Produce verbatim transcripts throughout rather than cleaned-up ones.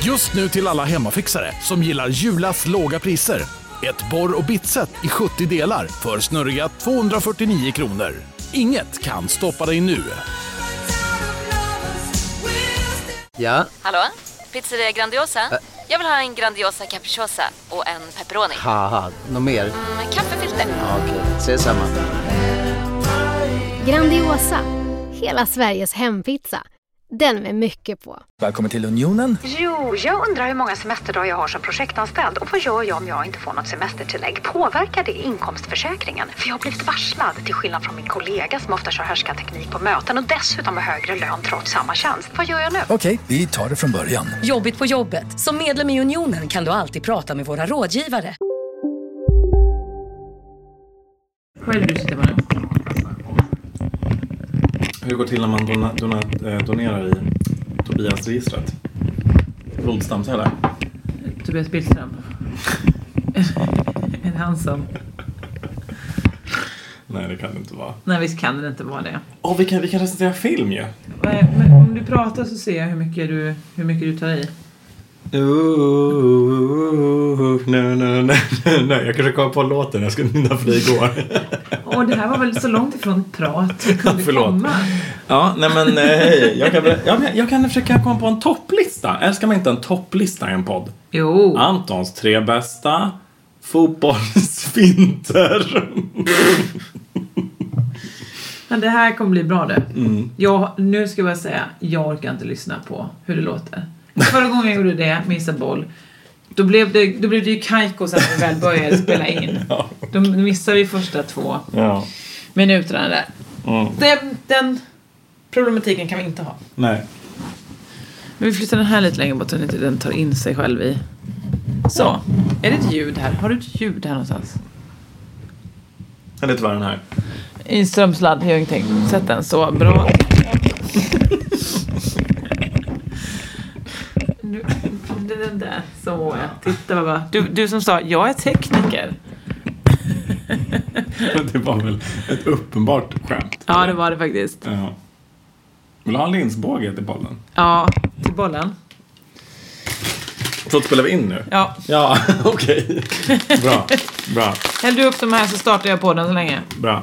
Just nu till alla hemmafixare som gillar Julas låga priser. Ett borr- och bitset i sjuttio delar för snurriga tvåhundrafyrtionio kronor. Inget kan stoppa dig nu. Ja? Hallå? Pizzeria Grandiosa? Ä- Jag vill ha en Grandiosa capriciosa och en pepperoni. Haha, något mer? Mm, kaffefilter. Ja, okej, okay. Ses samma. Grandiosa, hela Sveriges hempizza. Den med mycket på. Välkommen till Unionen. Jo, jag undrar hur många semesterdagar jag har som projektanställd. Och vad gör jag om jag inte får något semestertillägg? Påverkar det inkomstförsäkringen? För jag har blivit varslad, till skillnad från min kollega som ofta kör härskarteknik på möten och dessutom har högre lön trots samma tjänst. Vad gör jag nu? Okej, vi tar det från början. Jobbigt på jobbet. Som medlem i Unionen kan du alltid prata med våra rådgivare. Vad är det du sitter med? Hur går det till när man dona, dona, donerar i Tobias-registret? Blodstamceller? Tobias Billström. En Hansson. Nej, det kan det inte vara. Nej, visst kan det inte vara det. Åh, oh, vi kan, vi kan recensera film ju. Men om du pratar så ser jag hur mycket du, hur mycket du tar i. Ooh, nej, nej, nej, nej. Jag kanske kom på låten jag skulle nynna för dig igår. Och det här var väl så långt ifrån prat vi kunde Förlåt. komma. Ja, nej men hej. Jag kan, jag, jag kan försöka komma på en topplista. Älskar man inte en topplista i en podd? Jo. Antons tre bästa fotbollsfinter. Men det här kommer bli bra det. Mm. Jag, nu ska jag bara säga, jag orkar inte lyssna på hur det låter. Förra gången jag gjorde det med Isabel, då blev det, då blev det ju kajko sen när vi väl började spela in. Ja. Då missade vi första två Ja. minuterna där. Mm. Den, den problematiken kan vi inte ha. Nej. Men vi flyttar den här lite längre bort så att inte den tar in sig själv i. Så, är det ett ljud här? Har du ett ljud här någonstans? Det är lite värre den här. I strömsladd, jag har ingenting. Sätt den så bra. Du, den där, så titta bara. Du, du som sa, jag är tekniker. Det var väl ett uppenbart skämt. Ja, det var det faktiskt. Ja. Vill du ha en linsbåge till bollen? Ja, till bollen. Så spelar vi in nu? Ja. Ja, okej. Okay. Bra, bra. Häll du upp de här så startar jag på den så länge. Bra.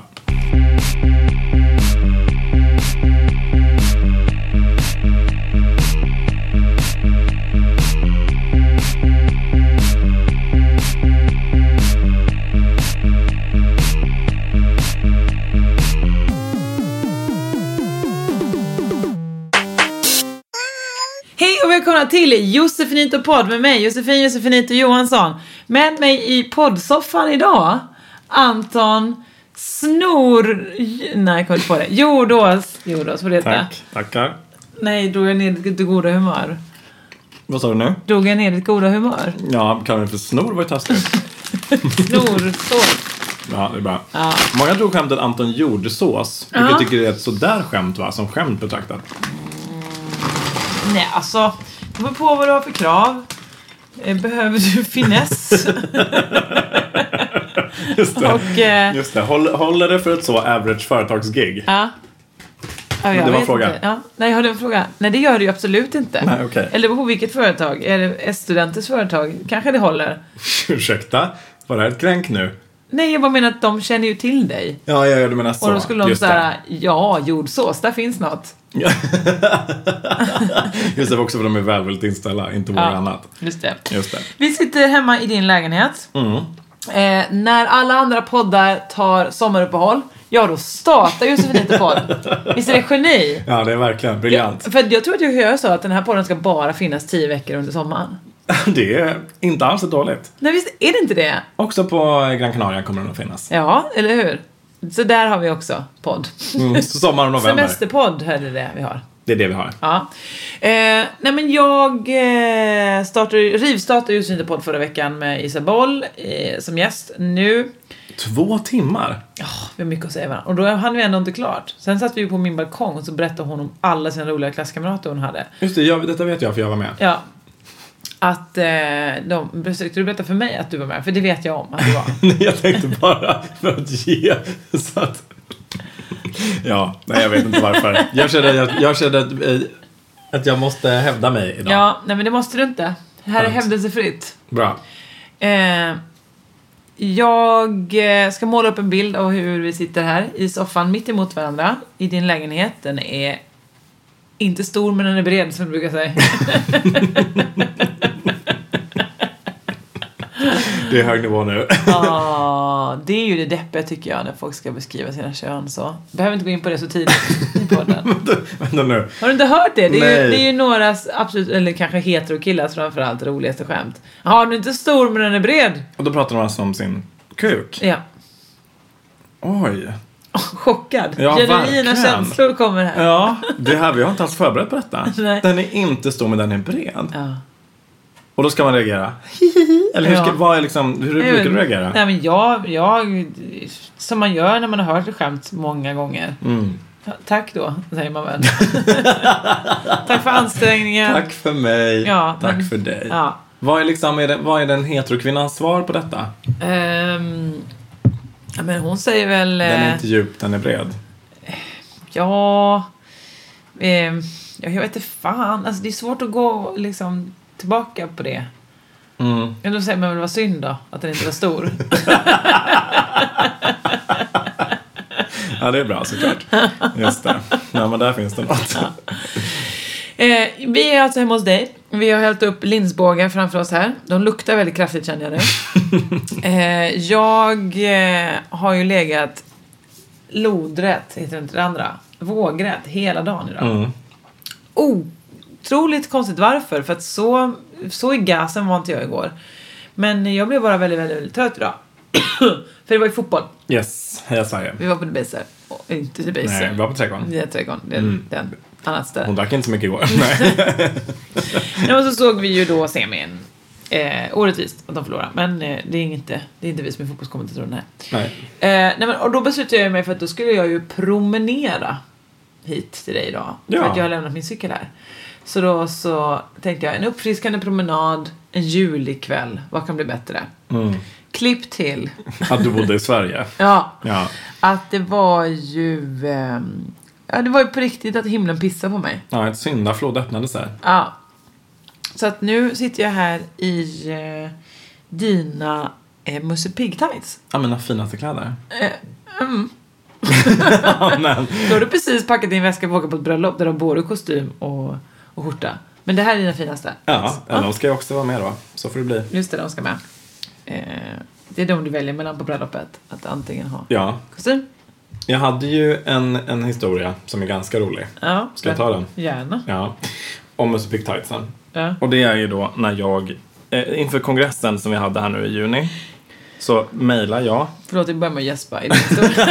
Hej och välkomna till Josefinito podd med mig, Josefin Josefinito Johansson. Med mig i poddsoffan idag, Anton Snor... Nej, jag kom inte på det. Jordås. Jordås, vad det heter. Tack, tackar. Nej, drog jag ner ditt goda humör. Vad sa du nu? Drog jag ner ditt goda humör? Ja, kallar det för snor var ju taskigt. Snor, så. Ja, det är bra. Ja. Många drog skämtet Anton Jordsås. Vilket Ja. tycker det är ett sådär skämt, va? Som skämt betraktat. Nej, alltså, det beror på vad du har för krav. Behöver du finess? Just det. Och, eh, Just det. Håll, håller det för ett så average företagsgig? Ja. Ja, jag Det var vet frågan. inte. Ja. Nej, jag hade en fråga. Nej, det gör det ju absolut inte. Nej, okej. Eller på vilket företag? Är det S-studenters företag? Kanske det håller. Ursäkta? Var det här ett kränk nu? Nej, jag bara menar att de känner ju till dig. Ja, ja, ja, du menar så. Och då skulle de Just säga, ja, jordsås, där finns något. Ja. Just det, också för de är väldigt inställda, inte våra Ja, annat. just det. Just det. Vi sitter hemma i din lägenhet. Mm. Eh, när alla andra poddar tar sommaruppehåll, ja, då startar Josefinito podd. Visst är det geni? Ja, det är verkligen briljant. Ja, för jag tror att jag hör så att den här podden ska bara finnas tio veckor under sommaren. Det är inte alls dåligt. Nej, visst är det inte det? Också på Gran Canaria kommer den att finnas. Ja, eller hur? Så där har vi också podd. Mm, sommar och november. Semesterpodd är det det vi har. Det är det vi har. Ja. Eh, nej men jag eh, startade, rivstartade just inte podd förra veckan med Isabel eh, som gäst. Nu... Två timmar? Ja, oh, vi har mycket att säga varandra. Och då hann vi ändå inte klart. Sen satt vi på min balkong och så berättade hon om alla sina roliga klasskamrater hon hade. Just det, jag, detta vet jag för jag var med. Ja. Att eh, de försökte du berätta för mig att du var med. För det vet jag om att du var. Nej, jag tänkte bara för att ge. Så att... Ja, nej jag vet inte varför. Jag kände, jag, jag kände att... Att jag måste hävda mig idag. Ja, nej men det måste du inte. Här är hävdelsefritt. Bra. Eh, jag ska måla upp en bild av hur vi sitter här i soffan mitt emot varandra i din lägenhet. Den är inte stor, men den är bred, som du brukar säga. Det är hög nivå nu. Ja, det är ju det deppiga tycker jag när folk ska beskriva sina kön så. Behöver inte gå in på det så tidigt i podden. Vänta nu. Har du inte hört det? Det är, ju, Nej. det är ju några absolut, eller kanske heterokillar framförallt, roligaste skämt. Ja, den är inte stor men den är bred. Och då pratar de alltså om sin kuk. Ja. Oj. Chockad. Ja, Genuina verkligen. känslor kommer här. Ja, det här, vi har inte alls förberett på detta. Nej. Den är inte stor men den är bred. Ja. Och då ska man reagera. Eller hur, ska, Ja. vad är liksom, hur brukar du reagera? Nej men jag, jag, som man gör när man har hört ett skämt många gånger. Mm. Tack då, säger man väl. Tack för ansträngningen. Tack för mig. Ja, Tack men- för dig. Ja. Vad är, liksom, är, det, vad är den heterokvinnans svar på detta? Ehm, ja, men hon säger väl... Den är eh, inte djup, den är bred. Ja... ehm, ja, jag vet inte fan. Alltså, det är svårt att gå liksom, tillbaka på det. Mm. Eller då säger man väl vad synd då, att den inte var stor. Ja, det är bra såklart. Just det. Ja, men där finns det något. Eh, vi är alltså hemma hos dig. Vi har hällt upp linsbågar framför oss här. De luktar väldigt kraftigt, känner jag nu. eh, jag eh, har ju legat lodrätt, heter det inte det andra? Vågrätt hela dagen idag. Mm. Otroligt konstigt varför. För att så, så i gasen var inte jag igår. Men jag blev bara väldigt, väldigt, väldigt trött idag. För det var ju fotboll. Yes, heja Sverige. Vi var på Debaser. Och inte Debaser. Nej, vi var på Trädgården. Det är Trädgården. Det är Mm. den annat ställe. Hon drack inte så mycket igår. Nej. Ja, och så såg vi ju då semin. Eh, orättvist att de förlorar. Men eh, det är inte det är inte vi som är fotbollskommentatorer. Nej. Nej. Eh, nej men, och då beslutade jag mig för att då skulle jag ju promenera hit till dig idag. Ja. För att jag har lämnat min cykel här. Så då så tänkte jag en uppfriskande promenad, en julig kväll. Vad kan bli bättre? Mm. Klipp till. Att du bodde i Sverige. Ja. Ja. Att det var ju... Eh, ja, det var ju på riktigt att himlen pissade på mig. Ja, ett syndaflod öppnade sig. Ja. Så att nu sitter jag här i eh, dina eh, Musse Pigg tights. Ja, mina finaste kläder. Eh, mm. Ja, men. Då har du precis packat din väska och åka på ett bröllop där du har både kostym och, och skjorta. Men det här är dina finaste. Ja, ja, de ska ju också vara med då. Så får det bli. Just det, de ska med. Eh, det är de du väljer mellan på bröllopet. Att antingen ha Ja. kostym. Jag hade ju en, en historia som är ganska rolig. Ja, Ska jag ta den? Gärna. Ja. Om Musse Pigg tightsen. Ja. Och det är ju då när jag, eh, inför kongressen som vi hade här nu i juni, så mejlar jag. Förlåt, jag börjar med att gäspa i din historia.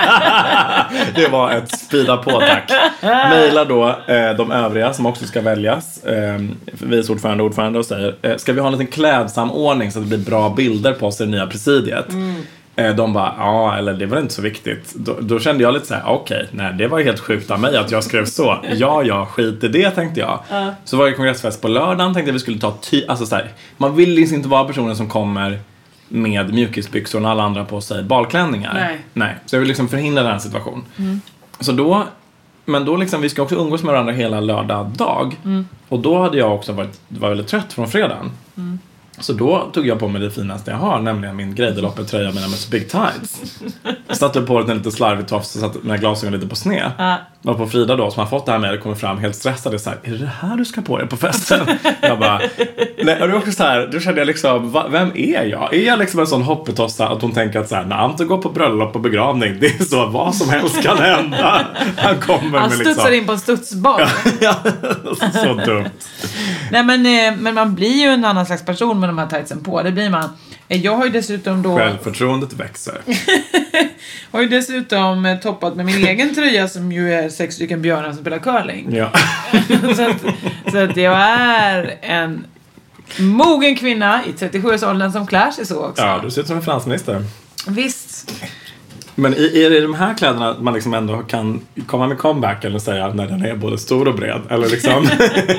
Det var ett spida på, tack. Mejlar då eh, de övriga som också ska väljas, eh, vice ordförande och ordförande, och säger eh, ska vi ha en liten klädsam ordning så att det blir bra bilder på oss i det nya presidiet? Mm. Eh, de bara, ja, eller det var inte så viktigt. Då, då kände jag lite så här, okej, okay, nej, det var helt sjukt av mig att jag skrev så. Ja, ja, skit i det, tänkte jag. Uh. Så var det kongressfest på lördagen, tänkte jag vi skulle ta ty- alltså så här, man vill liksom inte vara personen som kommer med mjukisbyxor och alla andra på sig balklänningar. Nej. Nej. Så jag vill liksom förhindra den situationen. Mm. Så då, men då liksom, vi ska också umgås med varandra hela lördag dag. Mm. Och då hade jag också varit, var väldigt trött från fredagen. Mm. Så då tog jag på mig det finaste jag har, nämligen min Greideloppet-tröja med Musse Pigg tights. Jag satte på den lite slarvigt tofs och satte mina glasögon lite på sned. Uh. Och på Frida då, som har fått det här med, det kommer fram helt stressad och så här, är det här du ska på dig på festen? Jag bara, nej, och det är också så här, då kände jag liksom, va, vem är jag? Är jag liksom en sån hoppetossa att hon tänker att så här, när Anton går på bröllop och begravning, det är så, vad som helst kan hända. Han kommer Han med studsar liksom in på en studsbad. Ja, så dumt. Nej, men, men man blir ju en annan slags person med de här tightsen på. Det blir man. Jag har ju dessutom då... Självförtroendet växer. har ju dessutom toppat med min egen tröja som ju är sex stycken björnar som spelar curling. Ja. så, att, så att jag är en mogen kvinna i trettiosju-årsåldern som klär sig så också. Ja, du ser ut som en finansminister. Visst. Men är det de här kläderna man liksom ändå kan komma med comeback eller säga när den är både stor och bred? Eller liksom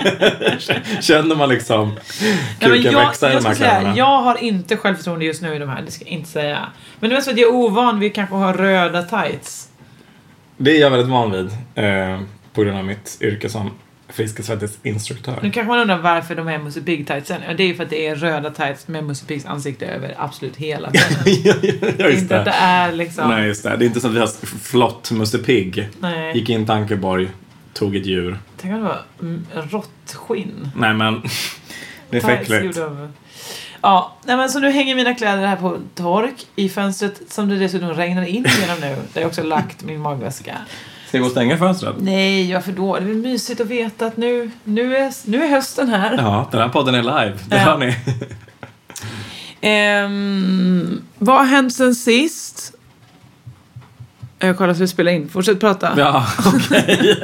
känner man liksom kuken Nej, jag, växa i jag de här säga, kläderna? jag har inte självförtroende just nu i de här, det ska jag inte säga. Men det är så att jag är ovan vid kanske ha röda tights. Det är jag väldigt van vid eh, på grund av mitt yrke som Frisk och svettis instruktör. Nu kanske man undrar varför de är Musse Pigg-tightsen. Ja, det är ju för att det är röda tights med Musse Piggs ansikte över absolut hela tiden. ja, ja, ja, just inte det. att det är liksom... Nej, just det. Det är inte så att vi har flott Musse Pigg. Nej. Gick in till Ankeborg, tog ett djur. Tänk om det var mm, råttskinn. Nej, men det är fäckligt. Ja, nej, men så nu hänger mina kläder här på tork i fönstret som det dessutom regnar in genom nu. Där jag också lagt min magväska. Ska jag gå och stänga fönstret? Nej, varför då? Det är väl mysigt att veta att nu, nu, är, nu är hösten här. Ja, den här podden är live. Det ja. hör ni. um, vad har hänt sen sist? Jag kollar så vi spelar in. Fortsätt prata. Ja, okej.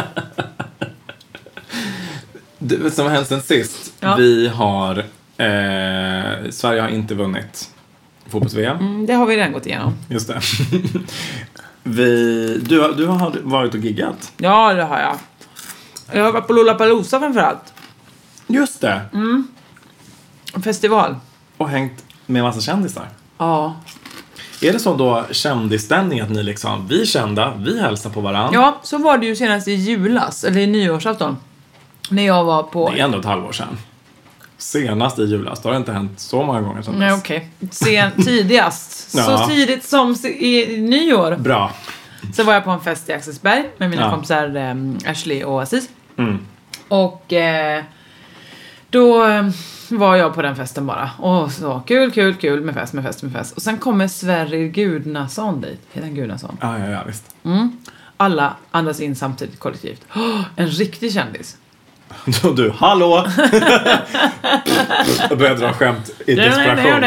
Okay. Som har hänt sen sist. Ja. Vi har... Eh, Sverige har inte vunnit fotbolls-V M. Mm, det har vi redan gått igenom. Just det. vi, du, du har varit och giggat. Ja, det har jag. Jag har varit på Lollapalooza framförallt. Just det. Mm. Festival. Och hängt med massa kändisar. Ja. Är det så då kändisställning att ni liksom, vi kända, vi hälsar på varandra? Ja, så var det ju senast i julas, eller i nyårsafton. När jag var på... Det är ändå ett halvår sedan. Senast i julas, det har inte hänt så många gånger som Nej, okej. Okay. Tidigast. ja. Så tidigt som i nyår. Bra. Så var jag på en fest i Axelsberg med mina ja. kompisar um, Ashley och Aziz. Mm. Och eh, då um, var jag på den festen bara. Och så, kul, kul, kul med fest, med fest, med fest. Och sen kommer Sverrir Gudnason dit. Heter han Gudnason? Ja, ja, ja, visst. Mm. Alla andas in samtidigt kollektivt. Oh, en riktig kändis. Då du, hallå! Jag börjar dra skämt i desperation.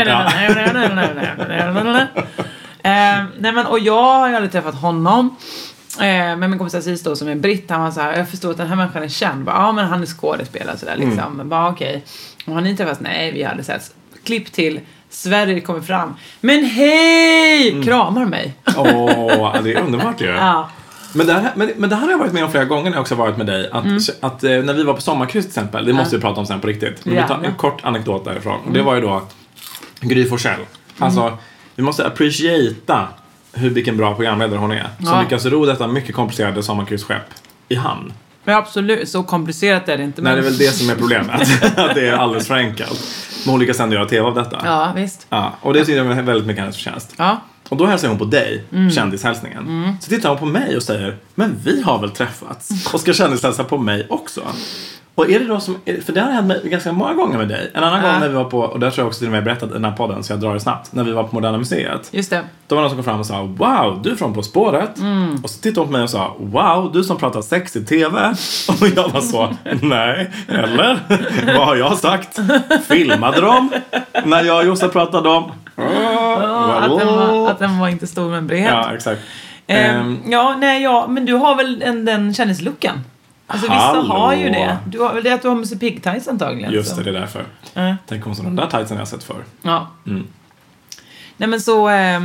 eh, nej men, och jag har ju aldrig träffat honom. Eh, men min kompis Aziz då, som är britt, han var så här, jag förstår att den här människan är känd. Ja, men han är skådespelare sådär liksom. Mm. Men bara okej. Okay. Och har ni träffats? Nej, vi hade sett. Klipp till. Sverige kommer fram. Men hej! Mm. Kramar mig. Åh, oh, det är underbart ju. Ja. Men det, här, men, men det här har jag varit med om flera gånger när jag också varit med dig. Att, mm. att, att när vi var på sommarkryss till exempel, det måste vi mm. prata om sen på riktigt. Men ja, vi tar en ja. kort anekdot därifrån. Mm. Det var ju då Gry Forssell. Alltså, mm. vi måste appreciata hur vilken bra programledare hon är. Som ja. lyckas ro detta mycket komplicerade sommarkryssskepp i hamn. Men absolut, så komplicerat är det inte. Men... Nej, det är väl det som är problemet. Att det är alldeles för enkelt. Men hon lyckas ändå göra tv av detta. Ja, visst. Ja, och det tycker jag är väldigt mycket hennes förtjänst. Ja. Och då hälsar hon på dig, mm. kändishälsningen. Mm. Så tittar hon på mig och säger, men vi har väl träffats? Och ska kändishälsa på mig också? Och är det då som, för det har hänt mig ganska många gånger med dig. En annan äh. gång när vi var på, och där tror jag också till och med berättat i den här podden, så jag drar det snabbt. När vi var på Moderna Museet. Just det. Då var någon som kom fram och sa, wow, du är från På spåret. Mm. Och så tittade hon på mig och sa, wow, du som pratar sex i tv. Och jag var så, nej, eller? Vad har jag sagt? Filmade de när jag och Jossa pratade om? Oh, att, den var, att den var inte stor men bred. Ja, exakt. Um, um, ja, nej, ja, men du har väl en, den kändisluckan? Alltså vissa hallå. har ju det. Du har väl det att du har Musse Pigg-tights antagligen. Just så. det, det är därför. Uh. Tänk om sådana där tightsen jag har sett för. Ja. Mm. Nej men så eh,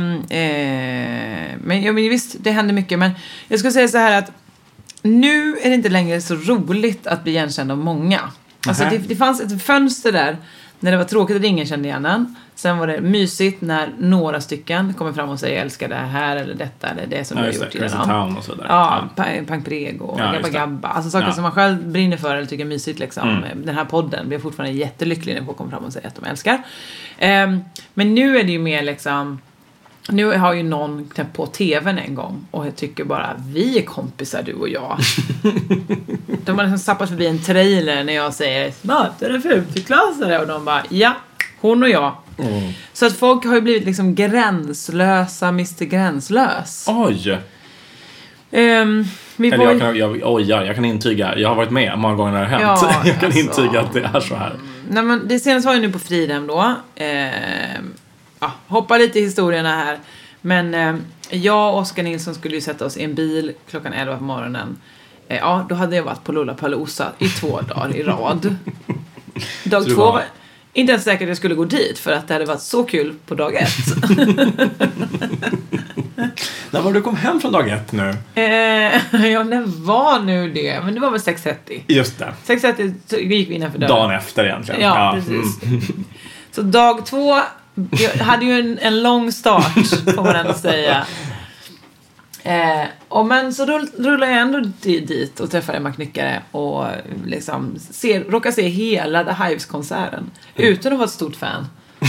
eh, men, ja, men visst, det händer mycket. Men jag ska säga så här att nu är det inte längre så roligt att bli igenkänd av många. Alltså det, det fanns ett fönster där när det var tråkigt att ingen kände igen den. Sen var det mysigt när några stycken kommer fram och säger jag älskar det här eller detta eller det som ja, du har gjort innan. Town och sådär. Ja, ja. Pang Prego och ja, Gabba Gabba. Alltså saker ja. som man själv brinner för eller tycker är mysigt liksom. Mm. Den här podden blir fortfarande jättelycklig när folk kommer fram och säger att de älskar. Um, men nu är det ju mer liksom, nu har ju någon knäppt på tvn en gång och jag tycker bara vi är kompisar du och jag. De har liksom sappat förbi en trailer när jag säger smart, är det femtioklassare? Och de bara, ja, hon och jag. Mm. Så att folk har ju blivit liksom gränslösa, mister Gränslös. Oj! Um, vi Eller var... jag, kan, jag, oj, jag kan intyga, jag har varit med många gånger när det har hänt. Ja, jag kan alltså... intyga att det är så här. Nej, men det senaste var ju nu på Fridhem då. Eh, ja, hoppa lite i historierna här. Men eh, jag och Oskar Nilsson skulle ju sätta oss i en bil klockan elva på morgonen. Eh, ja, då hade jag varit på Lollapalooza i två dagar i rad. Dag två var... var inte ens säkert att jag skulle gå dit för att det hade varit så kul på dag ett. När var du kom hem från dag ett nu? Eh, ja, när var nu det? Men det var väl sex trettio. Just det. sex trettio gick vi innanför dörren. Dagen efter egentligen. Ja, ja. precis. Mm. Så dag två jag hade ju en, en lång start, får man ändå säga. Eh, och men så rull, rullar jag ändå dit och träffar Emma Knyckare och liksom ser, råkar se hela The Hives-konserten utan att vara ett stort fan.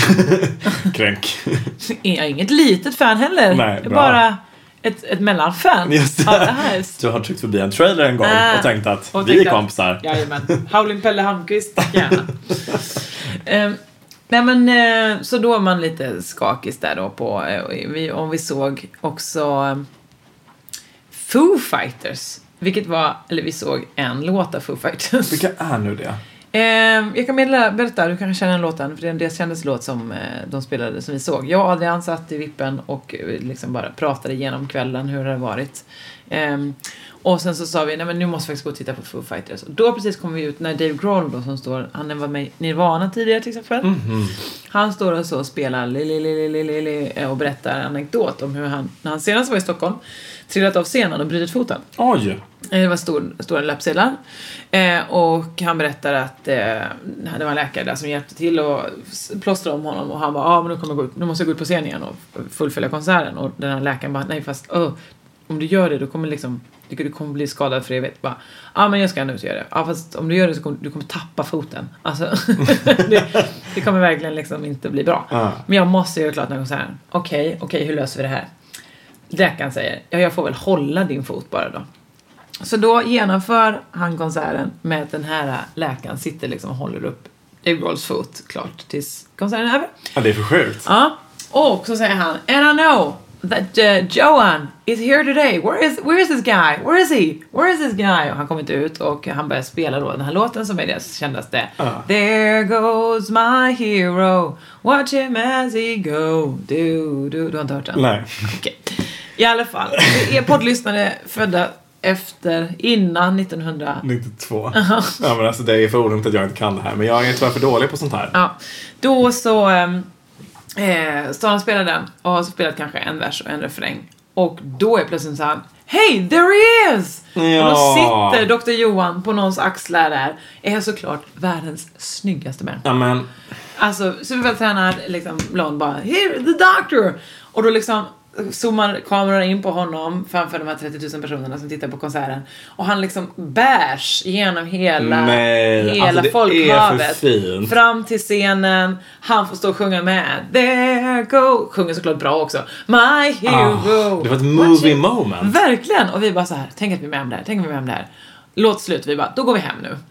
Kränk. Jag är inget litet fan heller. Nej, bra. Bara ett, ett mellanfan. Just av The Hives. Du har tryckt förbi en trailer en gång äh, och tänkt att och vi är kompisar. Jajamän. Howling Pelle Hamqvist, gärna. um, nej men, uh, så då är man lite skakig där då på, uh, vi, om vi såg också um, Foo Fighters. Vilket var, eller vi såg en låt av Foo Fighters. Vilka är nu det? Um, jag kan meddela, berätta, du kanske känner en låten. För det är en del kändes låt som uh, de spelade som vi såg. Jag och Adrian satt i vippen och uh, liksom bara pratade igenom kvällen hur det har varit. Um, och sen så sa vi, nej men nu måste vi faktiskt gå och titta på Foo Fighters. Och då precis kom vi ut när Dave Grohl då som står, han var med i Nirvana tidigare till exempel. Mm-hmm. Han står och så och spelar li, li, li, li, li, li, och berättar en anekdot om hur han, när han senast var i Stockholm, trillat av scenen och brutit foten. Oj! Det var stor, stora löpsedlar. Eh, och han berättar att eh, det var en läkare där som hjälpte till och plåstrade om honom. Och han bara, ah, men nu, kommer jag gå ut, nu måste jag gå ut på scen igen och fullfölja konserten. Och den här läkaren bara, nej fast oh, om du gör det då kommer liksom, du kommer bli skadad för evigt. Ja ah, men jag ska nu göra det. Ja ah, fast om du gör det så kommer du kommer tappa foten. Alltså, det, det kommer verkligen liksom inte bli bra. Ah. Men jag måste göra klart den här konserten. Okej, okay, okej okay, hur löser vi det här? Läkaren säger, ja jag får väl hålla din fot bara då. Så då genomför han konserten med att den här läkaren sitter liksom och håller upp Dave Grohls fot klart tills konserten är över. Ja, det är för sjukt. Ja, och så säger han, and I know that uh, Johan is here today. Where is, where is this guy? Where is he? Where is this guy? Och han kommer inte ut och han börjar spela då den här låten som är deras kändaste. Uh. There goes my hero. Watch him as he go. Du, du, du har inte hört den? Nej. Okej. Okay. I alla fall, det är poddlyssnare födda efter, innan nittonhundranittiotvå. Uh-huh. Ja, men alltså det är för oroligt att jag inte kan det här. Men jag är tyvärr för dålig på sånt här. Ja, då så eh, står han och spelar den och har spelat kanske en vers och en refräng. Och då är plötsligt så här, hey, there he is! Ja. Och då sitter doktor Johan på någons axlar där. Är såklart världens snyggaste människa. Ja, men... Alltså, supertränad, liksom, blond bara, here, the doctor! Och då liksom zoomar kameran in på honom framför de här trettio tusen personerna som tittar på konserten. Och han liksom bärs genom hela, Nej, hela alltså folkhavet. Fram till scenen. Han får stå och sjunga med. There go. Sjunger såklart bra också. My hero. Ah, det var ett movie moment. Verkligen. Och vi bara så här, tänk att vi är med om det här. Tänk att vi är med om det här. Låt slut, vi bara, då går vi hem nu.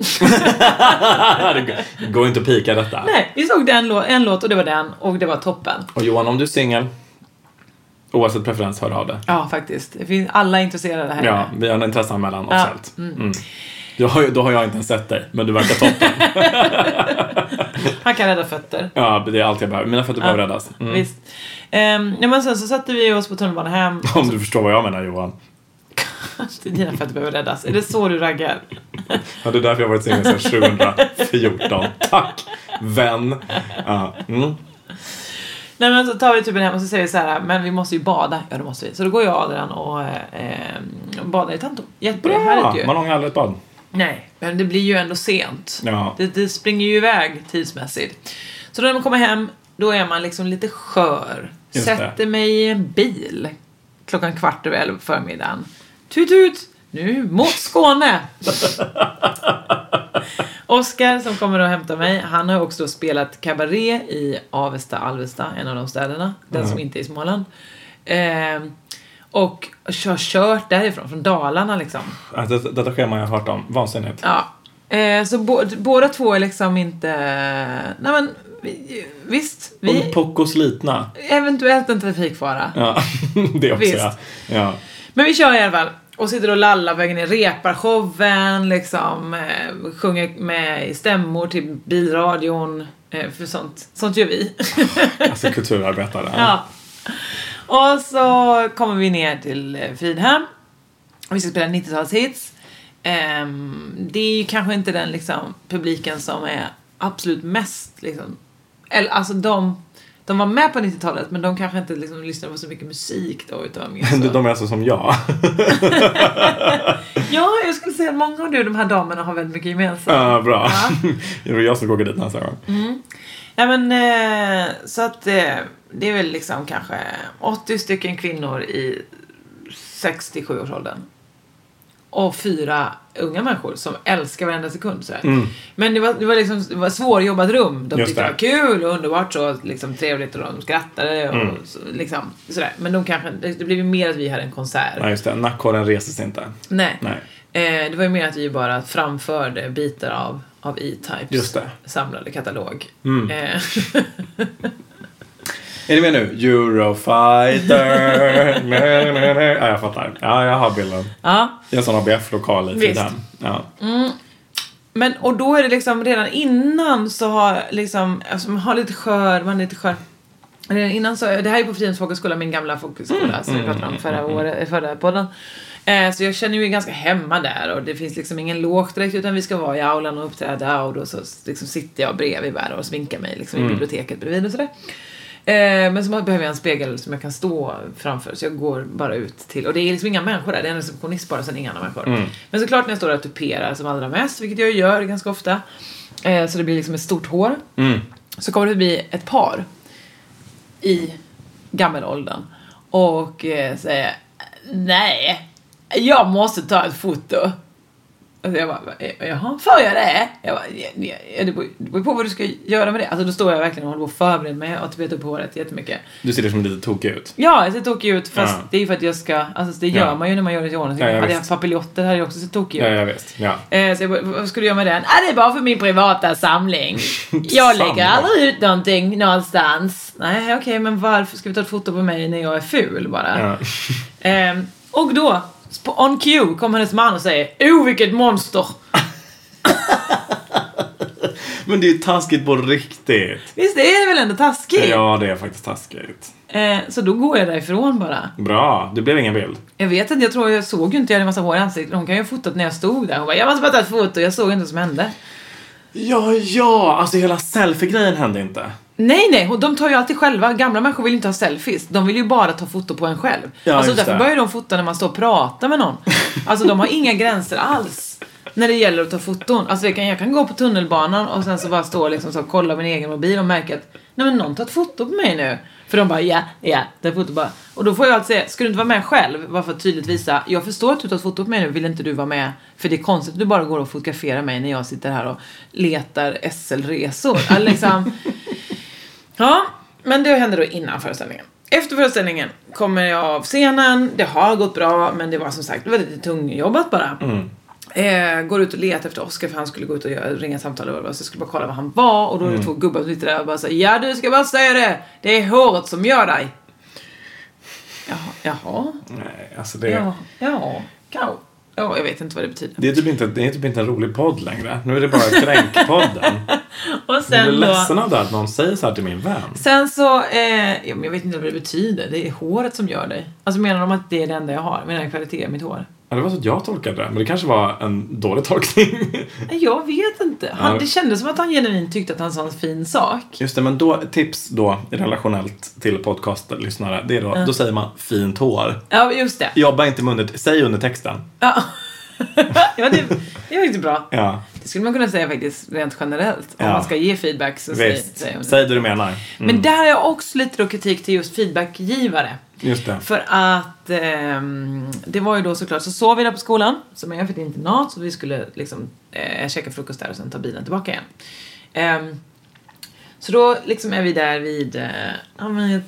Det går inte att pika detta. Nej, vi såg en låt, en låt och det var den. Och det var toppen. Och Johan, om du är singel, oavsett preferens, hör av det. Ja, faktiskt. Det finns alla intresserade här. Ja, vi har en intresseanmälan officiellt. Ja. Mm. Mm. Då, har, då har jag inte ens sett dig, men du verkar toppen. Han kan rädda fötter. Ja, det är allt jag behöver. Mina fötter ja. behöver räddas. Mm. Visst. Um, ja, men sen så satte vi oss på tunnelbanan hem. Om du förstår vad jag menar, Johan. Dina fötter behöver räddas. Är det så du raggar? Ja, det är därför jag har varit singel sedan tjugohundrafjorton. Tack, vän. Ja. Mm. Nej, men så tar vi typen hem och så säger vi så här, men vi måste ju bada. Ja, det måste vi. Så då går jag och Adrian och eh, badar i Tanto. Jättebra, härligt ju. Man har aldrig ett bad. Nej, men det blir ju ändå sent. Ja. Det, det springer ju iväg tidsmässigt. Så då när man kommer hem, då är man liksom lite skör. Just Sätter det. mig i en bil klockan kvart över elva på förmiddagen. Tut ut! Nu mot Skåne! Oskar som kommer att hämta mig, han har också spelat kabaré i Avesta, Alvesta, en av de städerna, den mm. som inte är i Småland. Eh, och kör kört därifrån, från Dalarna liksom. Alltså, detta schema jag har hört om, vansinnigt. Ja, eh, så bo, båda två är liksom inte, nej men visst. Vi, och Poco slitna. Eventuellt en trafikfara. Ja, det också, ja. ja. Men vi kör i alla fall. Och sitter och lallar vägen i repar showen, liksom, eh, sjunger med i stämmor till bilradion, eh, för sånt, sånt gör vi. Alltså kulturarbetare. Ja. Och så kommer vi ner till Fridhem. Vi ska spela nittiotalshits. Eh, det är ju kanske inte den liksom, publiken som är absolut mest, liksom, eller alltså de... De var med på nittiotalet, men de kanske inte liksom lyssnade på så mycket musik då, utan mer så. De är alltså som jag. Ja, jag skulle säga att många av de här damerna har väldigt mycket gemensamt. Ja, bra. Ja. Det var jag som går dit nästa gång. Mm. Ja, men eh, så att eh, det är väl liksom kanske åttio stycken kvinnor i sextiosju-årsåldern. Och fyra unga människor som älskar varenda sekund. Så mm. Men det var, det var liksom det var svårjobbat rum. De Just tyckte det var kul och underbart och liksom trevligt och de skrattade och mm. så, liksom sådär. Men de kanske, det blev ju mer att vi hade en konsert. Ja, just det. Nackhåren reses inte. Nej. Nej. Eh, det var ju mer att vi bara framförde bitar av, av E-Types Just det. samlade katalog. Mm. Eh. Är det med nu? Eurofighter. nej, nej, nej. Ja, jag fattar. Ja, jag har bilden. Ja. Det är en sån A B F-lokal i tiden. Ja. Mm. Men, och då är det liksom redan innan så har liksom, alltså man har lite skör, man är lite skör. Redan innan så, det här är på Fridhems folkhögskola, min gamla folkhögskola, mm. som vi pratade om förra året, förra podden. Eh, så jag känner ju ganska hemma där och det finns liksom ingen låg direkt utan vi ska vara i aulan och uppträda och då så liksom sitter jag bredvid där och sminkar mig liksom mm. i biblioteket bredvid och sådär. Eh, men så behöver jag en spegel som jag kan stå framför så jag går bara ut till, och det är liksom inga människor där, det är en receptionist bara, sen inga andra människor. Mm. Men såklart när jag står där och tuperar som allra mest, vilket jag gör ganska ofta, eh, så det blir liksom ett stort hår, mm. så kommer det bli ett par i gammelåldern och eh, säger nej, jag måste ta ett foto. Och jag bara, jaha, får jag det? Jag bara, ja, ja, det beror på vad du ska göra med det. Alltså då står jag verkligen och håller på och förbereder mig och tvättar upp håret jättemycket. Du ser det som lite tokig ut. Ja, jag ser tokig ut, fast ja. det är ju för att jag ska, alltså det gör ja. man ju när man gör det i ordning. Så ja, hade jag haft papiljotter hade jag också sett tokig ut. Ja, jag visst. Ja. Eh, så jag bara, vad ska du göra med den? Ah, det är bara för min privata samling. Jag lägger aldrig ut någonting någonstans. Nej, okej, okay, men varför ska vi ta ett foto på mig när jag är ful bara? Ja. Eh, och då on cue kommer hennes man och säger, oh vilket monster. Men det är ju taskigt på riktigt. Visst är det väl ändå taskigt? Ja, det är faktiskt taskigt. eh, Så då går jag därifrån bara. Bra, det blev ingen bild. Jag vet inte, jag tror jag såg ju inte, jag hade en massa hår i ansiktet. Hon kan ju ha fotat när jag stod där. Hon bara, jag måste bara ta ett foto, jag såg inte vad som hände. Ja, ja, alltså hela selfie-grejen hände inte. Nej, nej, de tar ju alltid själva. Gamla människor vill inte ha selfies. De vill ju bara ta foto på en själv. Ja, alltså därför det. börjar de fota när man står och pratar med någon. Alltså de har inga gränser alls när det gäller att ta foton. Alltså jag kan, jag kan gå på tunnelbanan och sen så bara stå liksom så och kolla min egen mobil och märka att nej men någon tar ett foto på mig nu. För de bara, ja, ja, det är foto bara. Och då får jag alltid säga, ska du inte vara med själv? Bara för att tydligt visa, jag förstår att du tar ett foto på mig nu, vill inte du vara med? För det är konstigt att du bara går och fotograferar mig när jag sitter här och letar S L-resor. Alltså, liksom. Ja, men det händer då innan föreställningen. Efter föreställningen kommer jag av scenen. Det har gått bra, men det var som sagt väldigt tungjobbat bara. Mm. Eh, går ut och letar efter Oscar, för han skulle gå ut och göra, ringa samtal och så jag skulle bara kolla vad han var. Och då är det mm. två gubbar som sitter där och bara säger, ja du ska bara säga det, det är håret som gör dig. Jaha, jaha. Nej, alltså det... Ja, ja, ja. Ja, jag vet inte vad det betyder. Det är typ inte, det är typ inte en rolig podd längre. Nu är det bara kränkpodden. Och sen jag är då, ledsen av det att någon säger så här till min vän. Sen så, eh, jag vet inte vad det betyder. Det är håret som gör dig. Alltså menar de att det är det enda jag har? Menar kvalitet i mitt hår? Ja, det var så att jag tolkade det. Men det kanske var en dålig tolkning. Jag vet inte. Han, det kändes som att han genuint tyckte att han sa en fin sak. Just det, men då, tips då relationellt till podcastlyssnare. Det är då, mm. då säger man fint hår. Ja, just det. Jobba inte med under, säg under texten. Ja. Ja, det, det är riktigt bra. Ja. Det skulle man kunna säga faktiskt rent generellt. Om ja. man ska ge feedback så säg, säg, säg det du menar. Mm. Men där har jag också lite då kritik till just feedbackgivare. Just det. För att eh, det var ju då såklart, så sov vi där på skolan som är för ett internat, så vi skulle liksom eh, käka frukost där och sen ta bilen tillbaka igen. Eh, så då liksom är vi där vid eh, ja, men,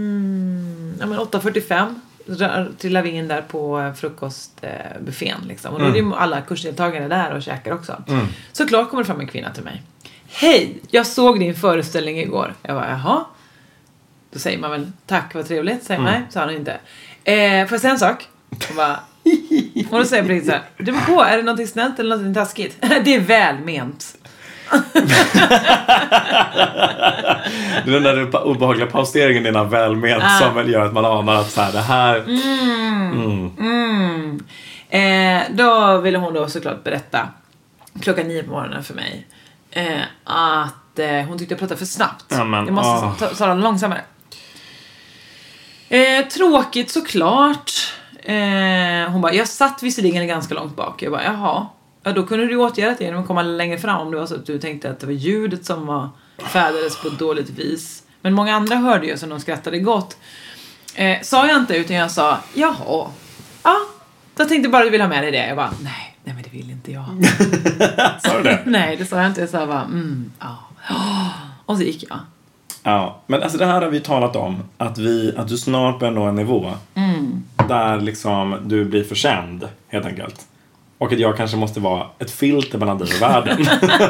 mm, ja, men åtta fyrtiofem. Trillar vi in där på frukostbuffén liksom. Och då är det alla kursdeltagare där och käkar också. Mm. Så klart kommer det fram en kvinna till mig. Hej, jag såg din föreställning igår. Jag bara, jaha. Då säger man väl, tack, vad trevligt. Säger mm. nej, sa han inte. Eh, får jag säga en sak? Och, bara, och då säger jag precis så här, det beror på, är det någonting snällt eller någonting taskigt? Det är välment. Det är den där obehagliga pauseringen dina välment ah. som väl gör att man anar att så här, det här mm. Mm. Mm. Eh, då ville hon då såklart berätta klockan nio på morgonen för mig eh, att eh, hon tyckte jag pratade för snabbt. Ja, men, jag måste oh. ta, ta det långsammare. eh, Tråkigt såklart. eh, Hon bara, jag satt visserligen ganska långt bak. Jag bara, jaha. Ja, då kunde du åtgärda det genom att komma längre fram om det var så att du tänkte att det var ljudet som var färdades på ett dåligt vis. Men många andra hörde ju så de skrattade gott. Eh, sa jag inte, utan jag sa, jaha, Då tänkte jag bara att du vill ha med dig det. Jag bara, nej, nej men det vill inte jag. Sa du det? Nej, det sa jag inte. Jag sa bara, mm, ja. Och så gick jag. Ja, men alltså det här har vi talat om. Att, vi, att du snart börjar nå en nivå. Mm. Där liksom du blir för känd, helt enkelt. Och att jag kanske måste vara ett filter mellan dig och världen.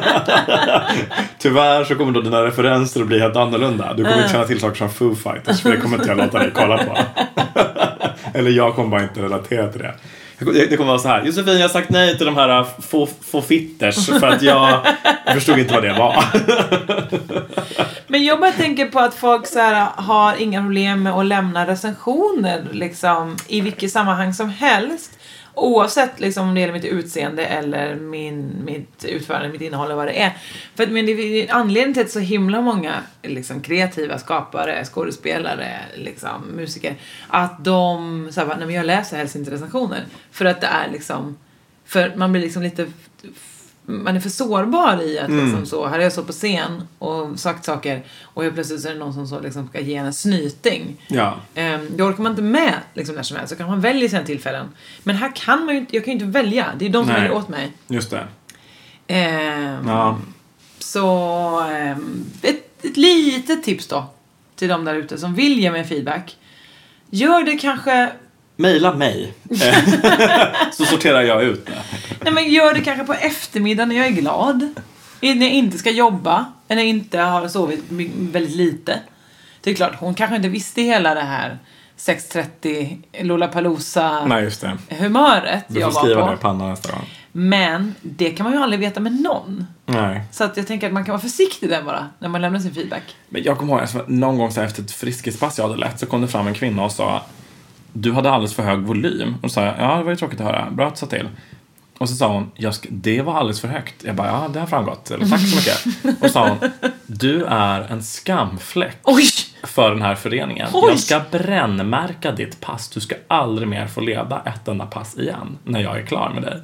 Tyvärr så kommer då dina referenser att bli helt annorlunda. Du kommer inte känna till saker som Foo Fighters. För det kommer inte jag låta dig kolla på. Eller jag kommer bara inte relatera till det. Det kommer vara så här: Josefin, jag har sagt nej till de här få fitters. För att jag förstod inte vad det var. Men jag bara tänker på att folk så här har inga problem med att lämna recensioner liksom, i vilket sammanhang som helst. Oavsett liksom, om det gäller mitt utseende eller min, mitt utförande, mitt innehåll eller vad det är. För att, men det är anledningen till att så himla många liksom, kreativa skapare, skådespelare, liksom, musiker, att de så här, nej, men jag läser helst inte recensioner. För att det är liksom, för man blir liksom lite, man är för sårbar i att mm. liksom, så, här är jag så på scen och sagt saker och jag plötsligt så är det någon som så, liksom, ska ge en snyting. Ja. Um, då orkar man inte med liksom, när som helst, så kan man välja sina tillfällen. Men här kan man ju inte, jag kan ju inte välja. Det är de som väljer åt mig. Just det. Um, ja. Så um, ett, ett litet tips då till de där ute som vill ge mig feedback. Gör det kanske... Maila mig. Så sorterar jag ut det. Nej, men gör det kanske på eftermiddagen när jag är glad. När jag inte ska jobba. Eller när jag inte har sovit väldigt lite. Det är klart, hon kanske inte visste hela det här sex trettio Lollapalooza. Nej, just det. Humöret du jag får var skriva på. det i pannan nästa gång. Men det kan man ju aldrig veta med någon. Nej. Så att jag tänker att man kan vara försiktig där bara. När man lämnar sin feedback. Men jag kommer ihåg att någon gång så efter ett friskispass jag hade lätt, så kom det fram en kvinna och sa: du hade alldeles för hög volym. Och då sa jag, ja, det var ju tråkigt att höra. Bra att sa till. Och så sa hon, jag ska, det var alldeles för högt. Jag bara, ja, det har framgått. Eller, tack så mycket. Och sa hon, du är en skamfläck Oj. för den här föreningen. Oj. Jag ska brännmärka ditt pass. Du ska aldrig mer få leda ett enda pass igen när jag är klar med dig.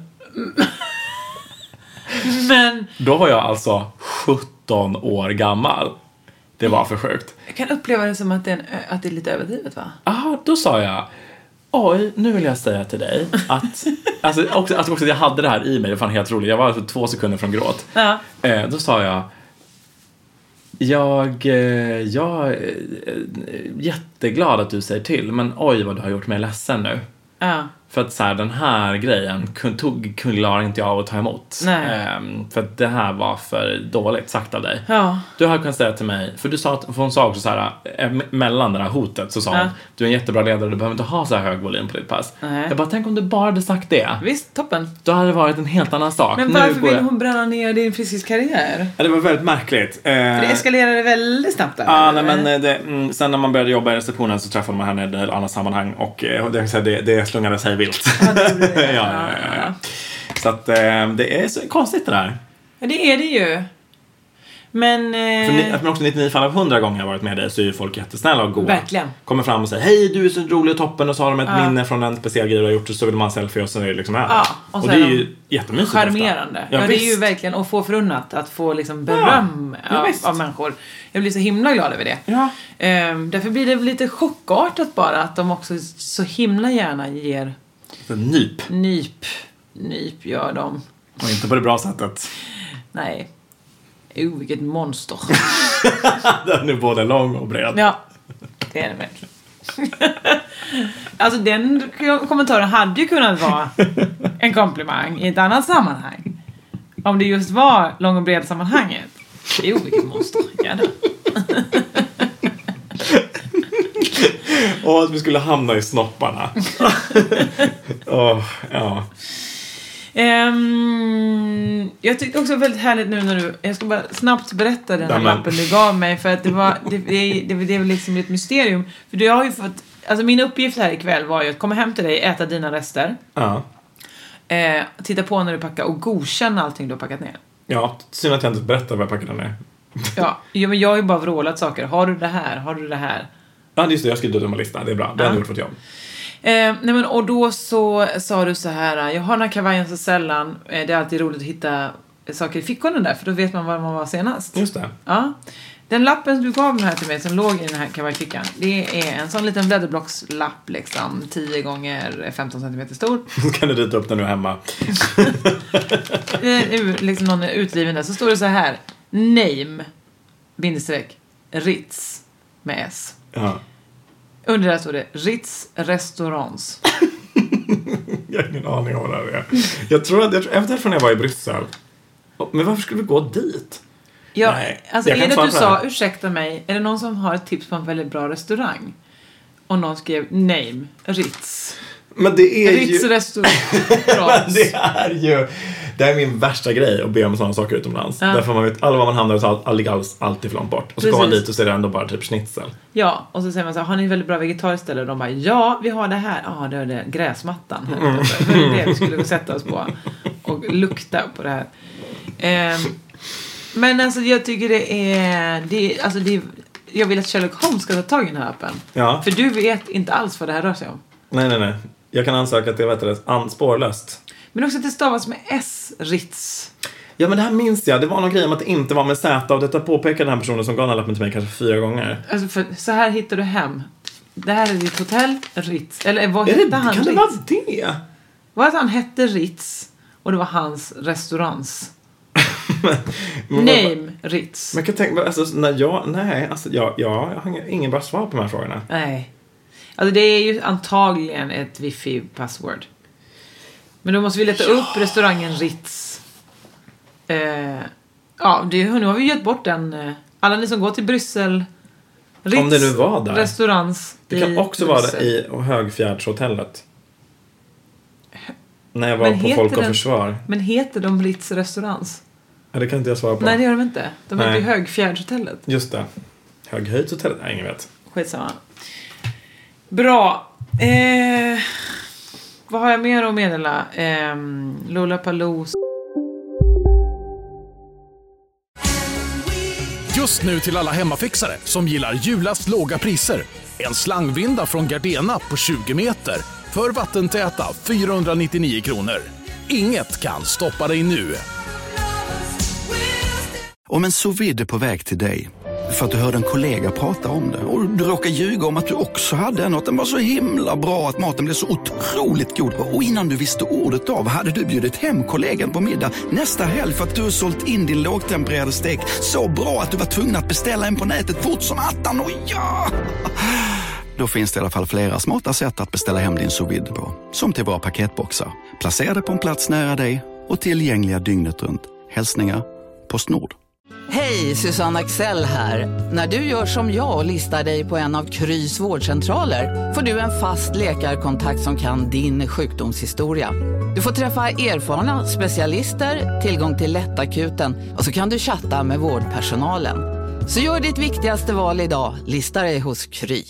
Men då var jag alltså sjutton år gammal. Det var för sjukt. Jag kan uppleva det som att det är, en, att det är lite överdrivet, va? Ja, då sa jag, oj, nu vill jag säga till dig att, alltså också, alltså också att jag hade det här i mig, det var fan helt roligt. Jag var alltså två sekunder från gråt. Ja. Eh, då sa jag, jag, eh, jag är jätteglad att du säger till, men oj vad du har gjort mig ledsen nu. Ja. För att så här, den här grejen tog, klarar inte jag av att ta emot. Um, för att det här var för dåligt sagt av dig. Ja. Du har kunnat säga till mig, för du sa, för hon sa också så här, mellan det här hotet så sa hon, ja. Du är en jättebra ledare, du behöver inte ha så här hög volym på ditt pass. Nej. Jag bara, tänk om du bara hade sagt det. Visst, toppen. Då hade det varit en helt annan sak. Men varför vill hon bränna ner din friskiskarriär? Ja, det var väldigt märkligt. För det eskalerade väldigt snabbt där. Ja, nej, men det, mm, sen när man började jobba i receptionen så träffade man henne i ett annat sammanhang och eh, det, det, det slungade sig vilt. Ja, det det. ja, ja, ja, ja. Så att eh, det är så konstigt det där. Ja, det är det ju. Men... Eh... För ni, men också nittionio fall av hundra gånger jag har varit med dig så är ju folk jättesnälla och goa. Verkligen. Kommer fram och säger, hej du är så rolig och toppen, och så har de ett ja. minne från en speciell grej du har gjort och så vill man selfie och så är det liksom här. Ja, och, och det är ju jättemysigt. Charmerande. Ja, ja, det är ju verkligen att få förunnat att få liksom beröm ja, av, av människor. Jag blir så himla glad över det. Ja. Ehm, därför blir det lite chockartat bara att de också så himla gärna ger nyp. Nyp. Nyp gör de. Och inte på det bra sättet. Nej. Oh, vilket monster. Den är både lång och bred. Ja, det är det verkligen. Alltså den kommentaren hade ju kunnat vara en komplimang i ett annat sammanhang. Om det just var lång och bred sammanhanget. Jo, vilket monster. Gärna. Och att vi skulle hamna i snopparna. oh, ja. Um, jag tyckte också väldigt härligt nu när du... Jag ska bara snabbt berätta den här Amen. lappen du gav mig. För att det var... Det, det, det, det är liksom ett mysterium. För du har ju fått... Alltså min uppgift här ikväll var ju att komma hem till dig, äta dina rester. Ja. Eh, titta på när du packar och godkänna allting du har packat ner. Ja, synd att jag inte berättar vad jag packade ner. Ja, ja, men jag har ju bara vrålat saker. Har du det här? Har du det här? Ja, just det. Jag ska ut en lista. Det är bra. Det har ja. gjort vårt jobb. Eh, nej men, och då så sa du så här: jag har den här kavajen så sällan. Eh, det är alltid roligt att hitta saker i fickorna där. För då vet man var man var senast. Just det. Ja. Den lappen som du gav den här till mig som låg i den här kavajfickan. Det är en sån liten blädderblockslapp liksom. tio gånger femton centimeter stor. Så kan du rita upp den nu hemma. liksom någon utliven där. Så står det så här. Name. Bindestreck. Ritz. Med S. Ja. Under där står det Ritz Restaurants. Jag har ingen aning om vad det är. Jag tror att jag tror, efter när jag var i Bryssel. Men varför skulle vi gå dit? Ja, Nej, alltså är det att du sa, ursäkta mig, är det någon som har ett tips på en väldigt bra restaurang? Och någon skrev name, Ritz. Men det är Ritz ju... Restaurants. det är ju... Det är min värsta grej att be om sådana saker utomlands. Ja. Därför man vet, alla var man hamnar och så ligger alltid för långt bort. Och så kommer man dit och så är det ändå bara typ schnitzel. Ja, och så säger man så här, har ni väldigt bra vegetariskt ställe? Och de bara, ja, vi har det här. Ja, ah, det är det, gräsmattan. Här. Mm. Det är det vi skulle sätta oss på. Och lukta på det här. Um, men alltså jag tycker det är, det är, alltså det är, jag vill att Sherlock Holmes ska ta tag i den här appen. Ja. För du vet inte alls vad det här rör sig om. Nej, nej, nej. Jag kan ansöka att det vet det, spårlöst. Men också att det stavas med S, Ritz. Ja, men det här minns jag. Det var någon grej om att det inte var med Z. Och detta påpekade den här personen som gav den här lappen till mig kanske fyra gånger. Alltså för, så här hittar du hem. Det här är ditt hotell, Ritz. Eller vad hette han? Kan Ritz? det vara det? Vad att han hette Ritz. Och det var hans restaurants. men, Name Ritz. Men jag kan tänka, alltså, när jag, nej, alltså, jag, jag, jag har ingen bra svar på de här frågorna. Nej. Alltså det är ju antagligen ett wifi-password. Men då måste vi leta ja. upp restaurangen Ritz. Eh, ja, det, nu har vi gett bort den. Eh, alla ni som går till Bryssel. Ritz, om det nu var där. Restaurants. Det kan också Bryssel. Vara det i Högfjärdshotellet. När jag var men på Folk och den, Försvar. Men heter de Ritz Restaurants? Ja, det kan inte jag svara på. Nej, det gör de inte. De heter ju Högfjärdshotellet. Just det. Höghöjdshotellet? Nej, ingen vet. Skitsamma. Bra. Eh... Vad har jag mer att meddela? Eh, Lollapalooza. Just nu till alla hemmafixare som gillar Julas låga priser. En slangvinda från Gardena på tjugo meter för vattentäta fyrahundranittionio kronor. Inget kan stoppa dig nu. Om en sous vide är på väg till dig för att du hörde en kollega prata om det och du råkar ljuga om att du också hade en och att den var så himla bra att maten blev så otroligt god. Och innan du visste ordet av hade du bjudit hem kollegan på middag nästa helg för att du har sålt in din lågtempererade stek så bra att du var tvungen att beställa en på nätet fort som attan. Och ja! Då finns det i alla fall flera smarta sätt att beställa hem din sous vide på. Som till våra paketboxar. Placerade på en plats nära dig och tillgängliga dygnet runt. Hälsningar PostNord. Hej, Susanne Axel här. När du gör som jag och listar dig på en av Krys vårdcentraler får du en fast läkarkontakt som kan din sjukdomshistoria. Du får träffa erfarna specialister, tillgång till lättakuten och så kan du chatta med vårdpersonalen. Så gör ditt viktigaste val idag, lista dig hos Kry.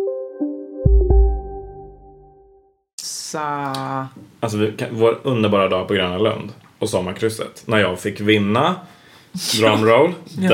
Så... Alltså, vi, vår underbara dag på Gröna Lund och sommarkrysset. När jag fick vinna... Drumroll. Ja.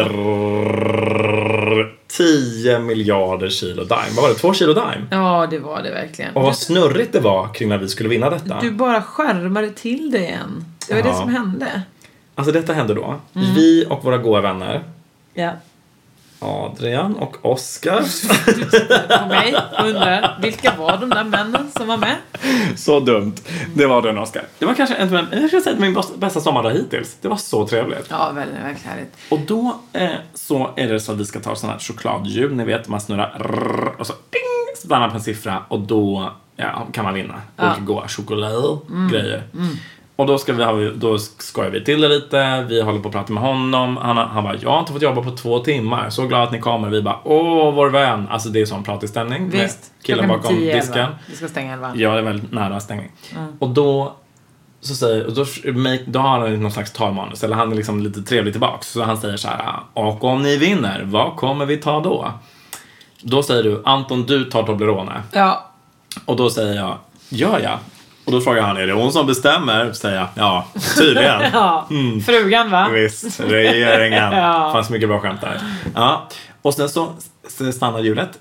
tio miljarder kilo dime. Vad var det? Två kilo dime? Ja, det var det verkligen. Och vad snurrigt det var kring när vi skulle vinna detta. Du bara skärmade till det igen. Det var ja. det som hände. Alltså detta hände då. Mm. Vi och våra goda vänner. Ja. Adrian och Oscar. Du tittar på mig och undrar, vilka var de där männen som var med? Så dumt. Det var den, Oscar. Det var kanske en, jag skulle säga min bästa sommardag hittills. Det var så trevligt. Ja, väldigt, väldigt härligt. Och då eh, så är det så att vi ska ta sådana här chokladljud. Ni vet, man snurrar rrr, och så ding, stannar på en siffra. Och då ja, kan man vinna. Ja. Och goda chokladgrejer. Mm. Mm. Och då, ska vi ha, då skojar vi till det lite. Vi håller på att prata med honom. Han, han bara, jag har inte fått jobba på två timmar. Så glad att ni kommer. Vi bara, åh, vår vän. Alltså det är sån pratig stämning. Visst. Killen bakom tio, disken. elva. Vi ska stänga elva. Ja, det är väldigt nära stängning. Mm. Och då så säger, och då, då har han någon slags talmanus. Eller han är liksom lite trevlig tillbaks. Så han säger så här, och om ni vinner, vad kommer vi ta då? Då säger du, Anton, du tar Toblerone. Ja. Och då säger jag, gör jag? Och då frågar han, är det hon som bestämmer? Säger jag, ja, tydligen. Ja, mm. Frugan va? Visst, regeringen. Ja. Fanns mycket bra skämt där. Ja. Och sen så stannar hjulet.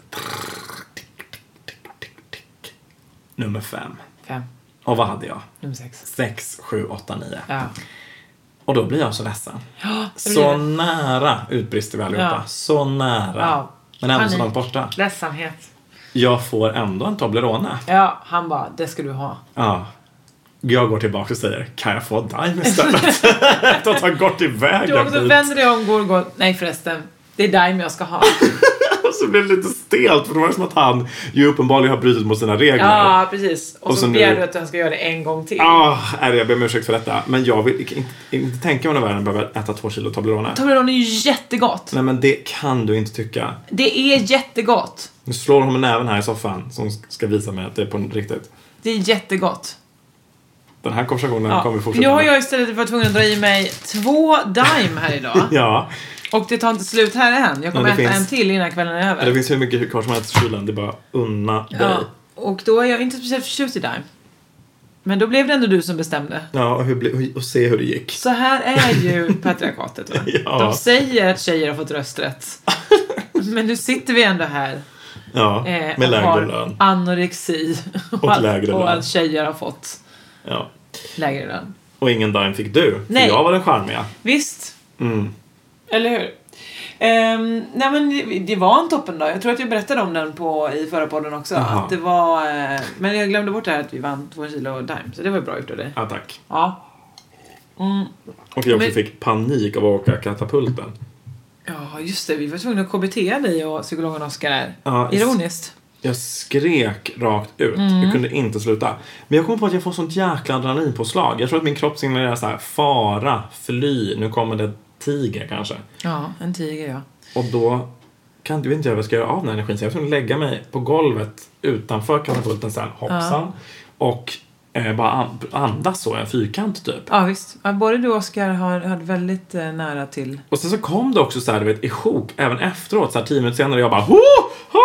Nummer fem. Fem. Och vad hade jag? Nummer sex. Sex, sju, åtta, nio. Ja. Och då blir jag så ledsen. Ja, så nära utbrister vi allihopa. Ja. Så nära. Ja. Men ändå så långt borta. Ledsamhet. Jag får ändå en Toblerone. Ja, han bara, det ska du ha. Ja. Jag går tillbaka och säger, kan jag få Daim istället? Efter att ha gått iväg. Du också vänder dig om, går och går. Nej förresten, det är Daim jag ska ha. Och så blir det lite stelt, för det var som att han ju uppenbarligen har brutit mot sina regler. Ja, precis. Och, och så, så begär du att han ska göra det en gång till. Ja, ah, jag ber om ursäkt för detta. Men jag vill inte, inte tänka mig någon världen behöver äta två kilo Toblerone. Toblerone är ju jättegott. Nej, men det kan du inte tycka. Det är jättegott. Nu slår hon med näven här i soffan som ska visa mig att det är på riktigt. Det är jättegott. Den här konversationen ja. kommer vi fortsätta Nu har med. jag istället varit tvungen att dra i mig två Daim här idag. Ja. Och det tar inte slut här än. Jag kommer äta finns, en till innan kvällen är över. Det finns hur mycket kvar som helst i kylen. Det är bara unna dig. Ja. Och då är jag inte speciellt förtjust i Daim. Men då blev det ändå du som bestämde. Ja, och, hur, och se hur det gick. Så här är ju patriarkatet, va? Ja. De säger att tjejer har fått rösträtt. Men nu sitter vi ändå här. Ja, eh, med lägre lön. Anorexi. Och, och lägre och lön. att tjejer har fått ja. lägre lön. Och ingen Daim fick du. Nej. För jag var den charmiga. Visst. Mm. Eller hur? Um, nej men det, det var en toppen dag. Jag tror att jag berättade om den på, i förra podden också. Aha. Att det var, uh, men jag glömde bort det här att vi vann två kilo Daim. Så det var bra gjort av dig. Ja, tack. Ja. Mm. Och jag också men, fick panik av att åka katapulten. Ja, just det. Vi var tvungna att K B T dig och psykologen Oskar där. Ja, ironiskt. Jag skrek rakt ut. Mm. Jag kunde inte sluta. Men jag kom på att jag får sånt jäkla adrenalinpåslag. Jag tror att min kropp signalerar så här: fara, fly, nu kommer det tiger kanske. Ja, en tiger, ja. Och då kan du inte göra vad jag ska göra av den energin. Så jag får lägga mig på golvet utanför katapulten så här, hoppsan. Ja. Och eh, bara andas så, en fyrkant typ. Ja, visst. Ja, både du och Oskar har, hade väldigt eh, nära till. Och sen så kom det också så här, du vet, i sjok även efteråt, så här tio minuter senare, jag bara Hå! Hå!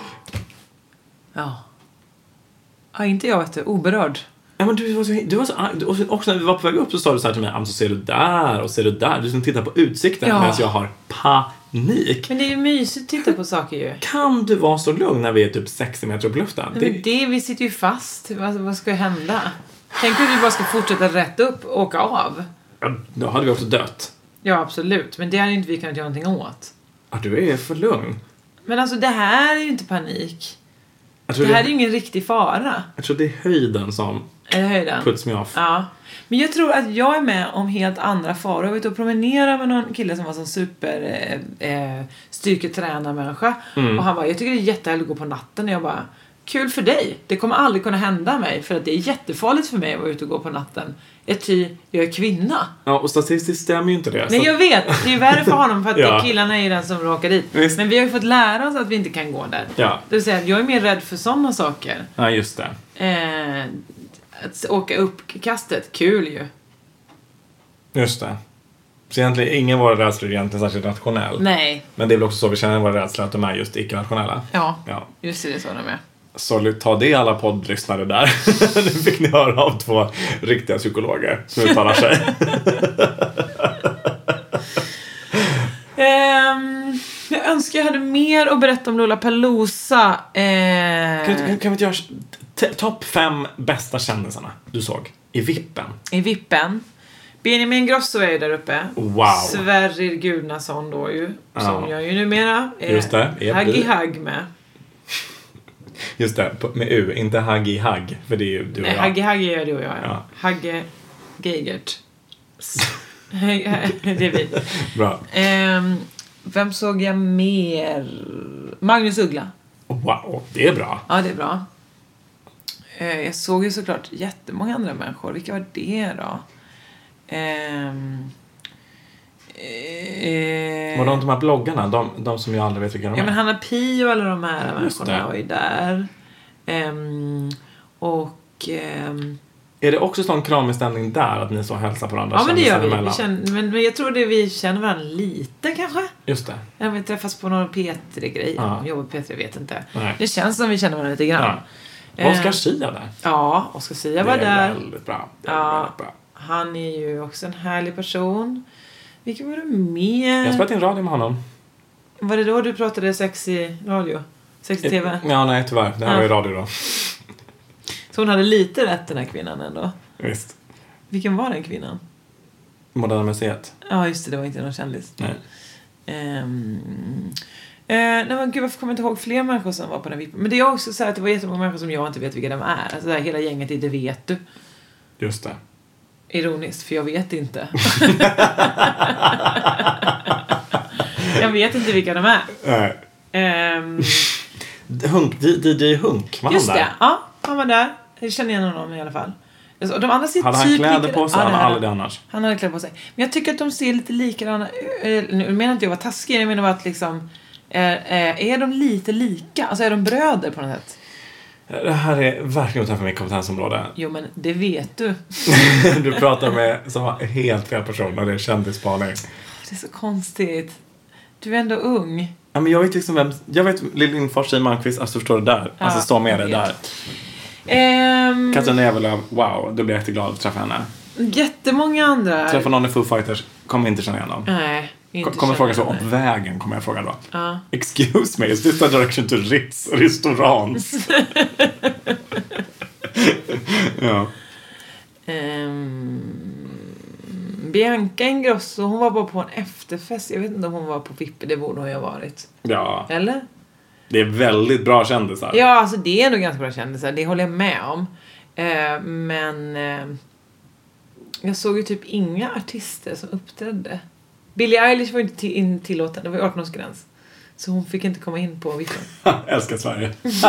Ja. Ja, inte jag, vet du. Oberörd. Ja, men du var så, du var så, du, och också när vi var på väg upp så sa du så här till mig, så ser du där och ser du där. Du ska titta på utsikten, ja. Medan jag har panik. Men det är ju mysigt att titta på saker ju. Kan du vara så lugn när vi är typ sextio meter upp i luften? Men det, det, vi sitter ju fast. Vad, vad ska hända? Tänk att vi bara ska fortsätta rätt upp och åka av. Ja, då hade vi också dött. Ja, absolut. Men det hade inte vi kunnat göra någonting åt. Ja, du är för lugn. Men alltså, det här är ju inte panik. Det här det, är ju ingen riktig fara. Jag tror det är höjden som höjden. puts me off. Ja. Men jag tror att jag är med om helt andra faror. Jag var ute och promenera med någon kille som var sån super eh, eh, styrketränarmänniska. Mm. Och han bara, jag tycker det är jättehärligt att gå på natten. Och jag bara, kul för dig. Det kommer aldrig kunna hända mig. För att det är jättefarligt för mig att vara ute och gå på natten. Jag ty, jag är kvinna. Ja, och statistiskt stämmer ju inte det. Nej, så... jag vet. Det är ju värre för honom för att ja. killarna är ju den som råkar dit. Visst. Men vi har ju fått lära oss att vi inte kan gå där. Ja. Det vill säga, jag är mer rädd för sådana saker. Ja, just det. Eh, att åka upp kastet, kul ju. Just det. Så egentligen, ingen var rädsla egentligen särskilt rationell. Nej. Men det är väl också så vi känner våra rädsla att de är just icke-rationella. Ja, ja. Just det, det är så de är. Så ta det alla poddlyssnare där. Nu fick ni höra av två riktiga psykologer som uttalar sig. um, jag önskar jag hade mer att berätta om Lollapalooza. Uh, kan, kan, kan vi inte göra t- topp fem bästa kändisarna du såg i Vippen? I Vippen. Benjamin Grosso är ju där uppe. Wow. Sverrir Gudnason då ju. Ja. Som jag ju numera. Eh, Just det. Haggy Hagg med. Just det, med U, inte Haggy Hagg, för det är ju du och Nej, jag. Haggy Haggy är du och jag, ja. ja. Hagge Geigert. Det är vi. Bra. Um, vem såg jag mer? Magnus Uggla. Wow, det är bra. Ja, det är bra. Uh, jag såg ju såklart jättemånga andra människor. Vilka var det då? Um, Eh, var de de här bloggarna? De, de som jag aldrig vet vilka de är. Ja, men Hanna Pi och alla de här människorna var ju där. Um, och... Um, är det också sån kraminställning där att ni så hälsar på varandra? Ja, men det gör vi. vi känner, men, men jag tror det vi känner varandra lite kanske. Just det. När vi träffas på någon P tre-grej. Ja. Jobbar på P tre, vet inte. Nej. Det känns som vi känner varandra lite grann. Ja. Oskar Sia där. Ja, Oskar Sia var där. Det är väldigt bra. Det är ja, väldigt bra. Han är ju också en härlig person. Vilka var det mer? Jag har spelat in radio med honom. Var det då du pratade sex i radio? Sex i tv? Ja, nej tyvärr. Det här ja. var ju radio då. Så hon hade lite rätt, den här kvinnan ändå. Visst. Vilken var den kvinnan? Moderna Museet. Ja, just det. Det var inte någon kändis. Nej. Um, uh, nej men gud, varför kommer jag inte ihåg fler människor som var på den vippen? Men det är också så här att det var jättemånga människor som jag inte vet vilka de är. Alltså där, hela gänget i Det vet du. Just det. Ironiskt, för jag vet inte. Jag vet inte vilka de är. Nej. Um, Hunk, D J Hunk, var han just där? det, ja, han var där. Jag känner igen honom i alla fall. Alltså, de andra ser hade han typ kläder lika... på sig? Ja, Han har hade aldrig det annars. Han hade kläder på sig. Men jag tycker att de ser lite likadana. Nu menar inte jag var taskig. Jag menar bara att liksom... Är, är de lite lika? Alltså är de bröder på något sätt? Det här är verkligen utanför mitt kompetensområde. Jo, men det vet du. Du pratar med som var helt fel person och det är kändisspaning. Det är så konstigt. Du är ändå ung. Ja, men jag vet liksom vem... Jag vet Lill Lindfors, Siw Malmkvist, alltså förstår du där. Ja, alltså stå med dig där. Um, Katarina Evelöv, wow, då blir jag jätteglad att träffa henne. Jättemånga andra. Träffa någon i Foo Fighters, kommer inte känna igen dem. Nej, inte Kommer fråga så igen. om vägen, kommer jag fråga då. Ja. Excuse me, is this a direction to Ritz restaurants? Ja. Um, Bianca Ingrosso, hon var bara på en efterfest. Jag vet inte om hon var på Vippe, det borde hon ju ha varit. Ja. Eller? Det är väldigt bra kändisar. Ja, alltså det är nog ganska bra kändisar. Det håller jag med om. Uh, men uh, jag såg ju typ inga artister som uppträdde. Billie Eilish var ju inte in tillåten. Det var ju arton-årsgräns. Så hon fick inte komma in på Vippen. Älskar Sverige.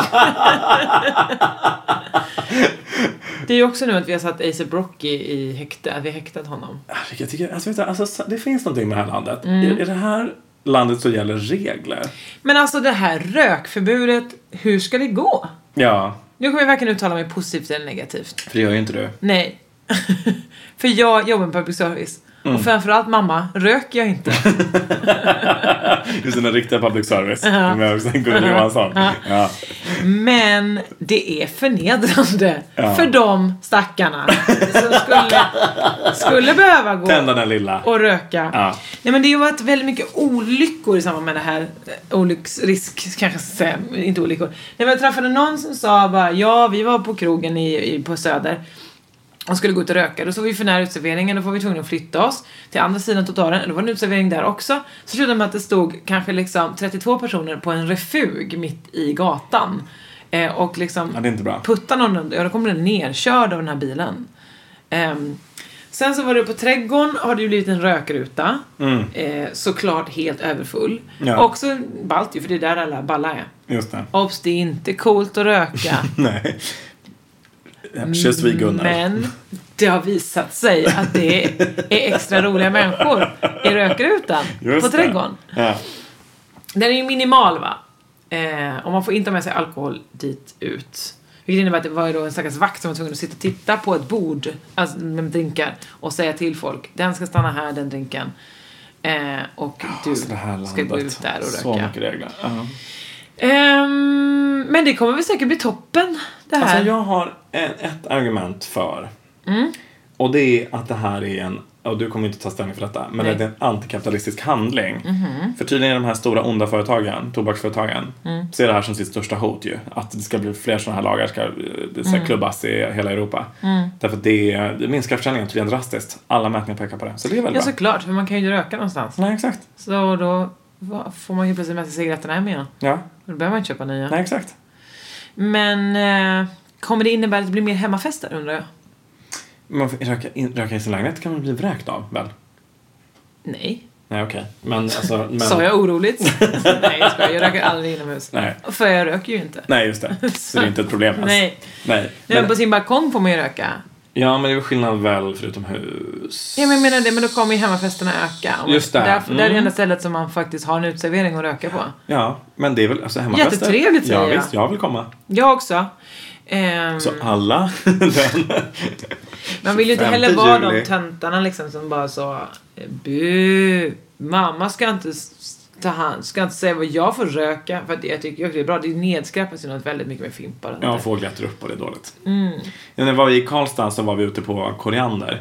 Det är ju också nu att vi har satt A$AP Rocky i häkte. Att vi har häktat honom. Jag tycker, alltså, vet du, alltså, det finns någonting med det här landet. Mm. I, I det här landet så gäller regler. Men alltså det här rökförbudet, hur ska det gå? Ja. Nu kommer jag verkligen uttala mig positivt eller negativt. För det gör ju inte du. Nej. För jag jobbar med public service. Mm. Och framförallt mamma, röker jag inte. Just den riktiga public service. Uh-huh. Med Gunnar Johansson. Uh-huh. Ja. Men det är förnedrande ja. för de stackarna som skulle, skulle behöva gå Tända den lilla. och röka. Ja. Nej, men det har ju varit väldigt mycket olyckor i samband med det här. Olycksrisk kanske säga, inte olyckor. När jag träffade någon som sa bara, ja, vi var på krogen i, i, på Söder och skulle gå ut och röka. Då så var vi för nära utserveringen. Då får vi tvungna att flytta oss till andra sidan trottoaren. Då var det en utservering där också. Så slutade med att det stod kanske liksom trettiotvå personer på en refug mitt i gatan. Eh, och liksom ja, det är inte bra. putta någon. Ja, då kommer den nerkörd av den här bilen. Eh, sen så var det på trädgården. Har det ju blivit en rökruta. Mm. Eh, såklart helt överfull. Ja. Också ballt ju, för det är där alla balla är. Just det. Obs, det är inte coolt att röka. Nej. Men det har visat sig att det är extra roliga människor i rökrutan på trädgården. Ja. Den är ju minimal, va? Eh, och man får inte ha med sig alkohol dit ut. Vilket innebär att det var ju då en stackars vakt som var tvungen att sitta och titta på ett bord alltså med drinkar och säga till folk, den ska stanna här, den drinken. Eh, och du ska gå ut där och röka. Så mycket regler. Uh-huh. Um, men det kommer väl säkert bli toppen det här. Alltså jag har en, ett argument för. Mm. Och det är att det här är en, och du kommer inte ta ställning för detta, men Nej. det är en antikapitalistisk handling. Mm-hmm. För tydligen är de här stora onda företagen, tobaksföretagen, mm. ser det här som sitt största hot ju. Att det ska bli fler sådana här lagar, ska, det ska mm. klubbas i hela Europa. Mm. Därför att det, det minskar försäljningen tydligen drastiskt. Alla mätningar pekar på det. Så det är väl ja, bra. såklart, för man kan ju röka någonstans. Nej, exakt. Så då får man ju plötsligt med sig cigaretterna hem igen. Ja. Då behöver man inte köpa nya. Nej, exakt. Men eh, kommer det innebära att det blir mer hemmafester, undrar jag? Man får röka, in, röka i sin lägenhet kan man bli vräkt av, väl? Nej. Nej, okej. Okay. Men alltså... Men... Sa jag oroligt? Nej, jag ska. Jag röker aldrig inomhus. Nej. För jag röker ju inte. Nej, just det. Så det är inte ett problem ens. Nej. Nej. Men, men på sin balkong får man ju röka. Ja, men det är väl skillnad väl förutom hus. Ja, men jag menar det, men då kommer ju hemmafesterna öka. Just det. Där, mm. där är det enda stället som man faktiskt har en utservering att röka på. Ja, men det är väl alltså hemmafester. Jättetrevligt, säger ja, jag. Visst, jag vill komma. Jag också. Um, så alla man vill ju inte heller vara de töntarna liksom som bara så bu, mamma ska inte ta hand, ska inte säga vad jag får röka, för att jag tycker det är bra, det nedskräpas ju något väldigt mycket med fimpar. Ja, folk äter upp och det är dåligt. Mm. Ja, när vi var i Karlstad så var vi ute på Koriander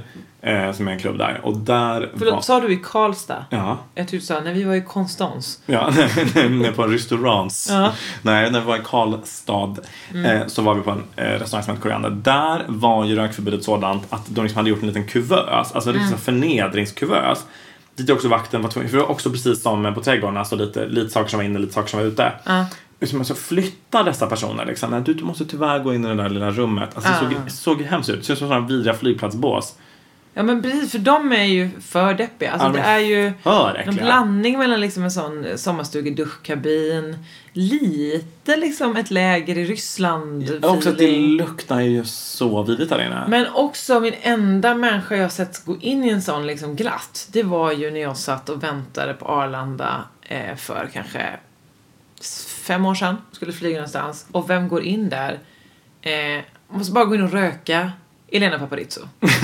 Eh, som är en klubb där. Och där Förlåt, var... sa du i Karlstad? Ja. Jag tyckte så när vi var i Konstans. Ja, när på en restaurants. Ja. Nej, när vi var i Karlstad Mm. eh, så var vi på en eh, restaurang som hette Koriander. Där var ju rökförbudet sådant att de liksom hade gjort en liten kuvös. Alltså Mm. liksom förnedringskuvös. Dit också vakten var tvungen. För det var också precis som på trädgården. Alltså lite, lite saker som var inne, lite saker som var ute. Ja. Liksom alltså flytta dessa personer liksom. Nej, du, du måste tyvärr gå in i det där lilla rummet. Alltså det Ja. såg, såg hemskt ut. Det såg som sådana vidriga flygplatsbås. Ja men precis, för de är ju för deppiga. Alltså Ja, det men är ju för en äckliga. blandning mellan liksom en sån sommarstugeduschkabin, lite liksom ett läger i Ryssland. Ja, också att det feeling. luktar ju så vidrigt där inne. Men också min enda människa jag sett gå in i en sån liksom glatt, det var ju när jag satt och väntade på Arlanda eh, för kanske fem år sedan. Skulle flyga någonstans. Och vem går in där? Eh, måste bara gå in och röka. Elena Paparizou.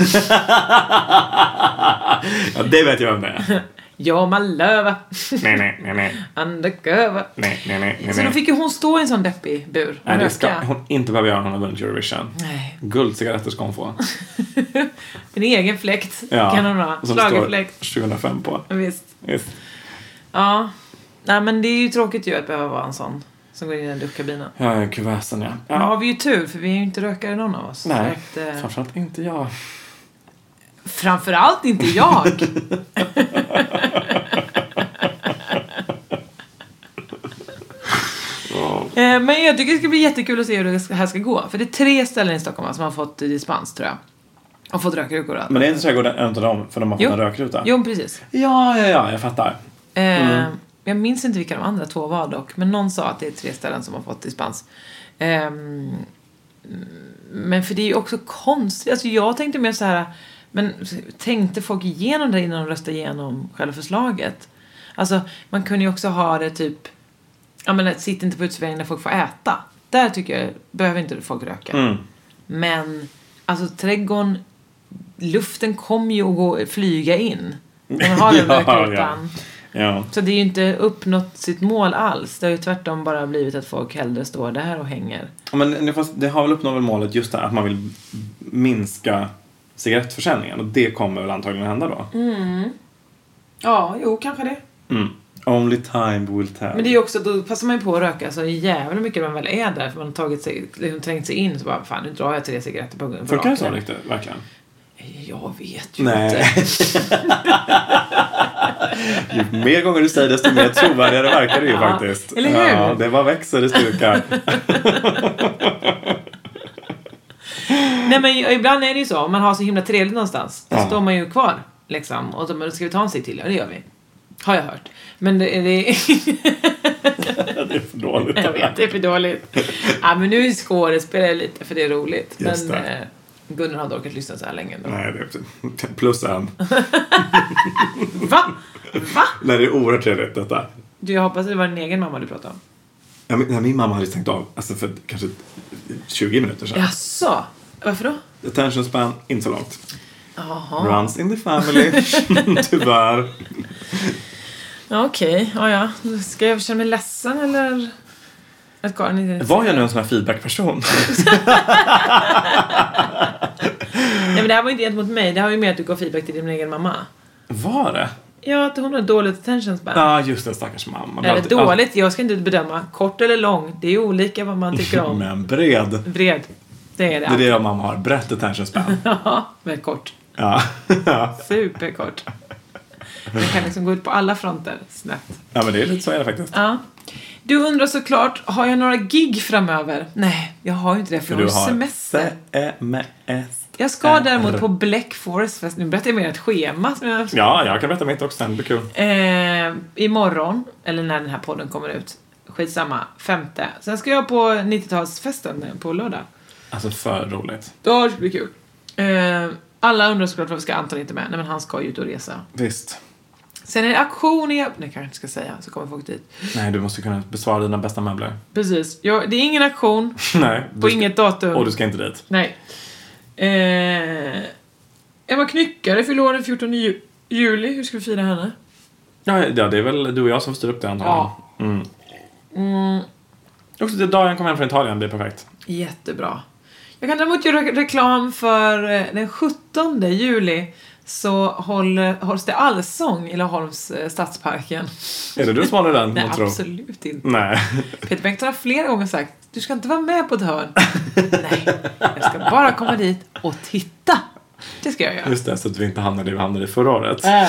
Ja, det vet jag vem det är. Ja, Malöva. Nej, nej, nej, nej. Undercover. Nej, nej, nej, nej. Så då fick ju hon stå i en sån deppig bur och Nej, det ska röka. hon inte behöva göra när hon har vunnit Eurovision. Nej. Guldcigaretter ska hon få. En egen fläkt Ja. kan hon ha. Och som det står Schlagerfläkt. tjugohundrafem på. Visst. Visst. Ja. Nej, men det är ju tråkigt ju att behöva vara en sån som går in i den duschkabinen. Ja, kuvösen, ja. Ja. Nu har vi ju tur, för vi är ju inte rökare någon av oss. Nej, Så att, eh, framförallt inte jag. Framförallt inte jag. Eh, Men jag tycker det ska bli jättekul att se hur det här ska gå. För det är tre ställen i Stockholm som har fått dispens, tror jag. Och fått rökrutor. Men det är inte trädgården en av dem, för de har fått Jo. en rökruta. Jo, precis. Ja, ja, ja, jag fattar. Eh, Mm. Jag minns inte vilka de andra två var dock. Men någon sa att det är tre ställen som har fått dispens. Ehm, men för det är ju också konstigt. Alltså jag tänkte mer så här. Men tänkte folk igenom det innan de röstade igenom själva förslaget? Alltså man kunde ju också ha det typ. Ja men sitt inte på uteservering när folk får äta. Där tycker jag behöver inte folk röka. Mm. Men alltså trädgården. Luften kommer ju att gå, flyga in. När man har den Ja, rökrutan. Ja. Så det är ju inte uppnått sitt mål alls. Det har ju tvärtom bara blivit att folk hellre står där och hänger. Men det, fast det har väl uppnått väl målet just det, att man vill minska cigarettförsäljningen. Och det kommer väl antagligen hända då. Mm. Ja, jo, kanske det. Mm. Only time will tell. Men det är ju också, då passar man ju på att röka så jävla mycket man väl är där. För man har tagit sig, liksom trängt sig in så bara, fan nu drar jag tre cigaretter på på Funkar det så raken. riktigt, verkligen? Jag vet ju Nej. inte. Ju mer gånger du säger desto mer trovärdigare verkar det ju Ja, faktiskt. eller hur? Ja, det var växer i styrka. Nej men ibland är det ju så. Om man har så himla trevligt någonstans. Då Ja. står man ju kvar. Liksom. Och så ska vi ta en sig till. Ja, det gör vi. Har jag hört. Men det, det... Det är för dåligt. Jag vet, det är för dåligt. Ja, men nu skådespelar jag lite för det är roligt. Just Men det. eh, Gunnar hade orkat lyssna så här länge ändå. Nej, det är plus en. Va? Va? Nej, det är oerhört trevligt detta. Du, jag hoppas det var din egen mamma du pratade om. Ja, min, nej, min mamma hade stängt av alltså för kanske tjugo minuter sedan. Jaså? Varför då? Attention span, inte så långt. Jaha. Runs in the family. Tyvärr. Ja, okej. Ja, ja. Ska jag känna mig ledsen eller? Att Karin inte... Var jag nu en sån här feedback-person? Nej, men det här var inte gentemot mig. Det har ju mer att du gav feedback till din egen mamma. Var det? Ja, att hon har dåligt attention span. Ja, just det, stackars mamma. Eller Alltid- dåligt, jag ska inte bedöma. Kort eller lång, det är olika vad man tycker om. Men bred. Bred, det är det. Det är det jag mamma har. Brett attention span. Ja, men kort. Ja. Ja. Superkort. Det kan liksom gå ut på alla fronter, snett. Ja, men det är lite så är det faktiskt. Ja. Du undrar såklart, har jag några gig framöver? Nej, jag har ju inte det för, För jag du har har semester. semester. Jag ska däremot på Black Forest Fest. Nu berättar jag mer ett schema som jag... Ja, jag kan berätta mitt också sen. Det blir kul. Eh, imorgon, eller när den här podden kommer ut. Skitsamma, femte. Sen ska jag på nittiotalsfesten på lördag. Alltså för roligt. Då ska det bli kul. Eh, alla undrar såklart varför ska Anton inte med. Nej, men han ska ju ut och resa. Visst. Sen är det auktion i... Nej, kanske inte ska säga. Så kommer folk dit. Nej, du måste kunna besvara dina bästa möbler. Precis. Ja, det är ingen auktion. Nej. På ska... inget datum. Och du ska inte dit. Nej. Eh, Emma Knyckare fyller år den fjortonde ju- juli. Hur ska vi fira henne? Ja, ja, det är väl du och jag som styr upp det antagligen. Ja. Mm. Mm, Också det dagen kommer hem från Italien, det är perfekt. jättebra. Jag kan däremot göra reklam för eh, den sjuttonde juli. så håller, hålls det allsång i Laholms eh, stadsparken. Är det du som håller den? Nej, absolut inte. Nej. Peter Bengtsson har flera gånger sagt, du ska inte vara med på ett hörn. Nej, jag ska bara komma dit och titta. Det ska jag göra. Just det, så att vi inte hamnar där vi hamnade i förra året. Äh.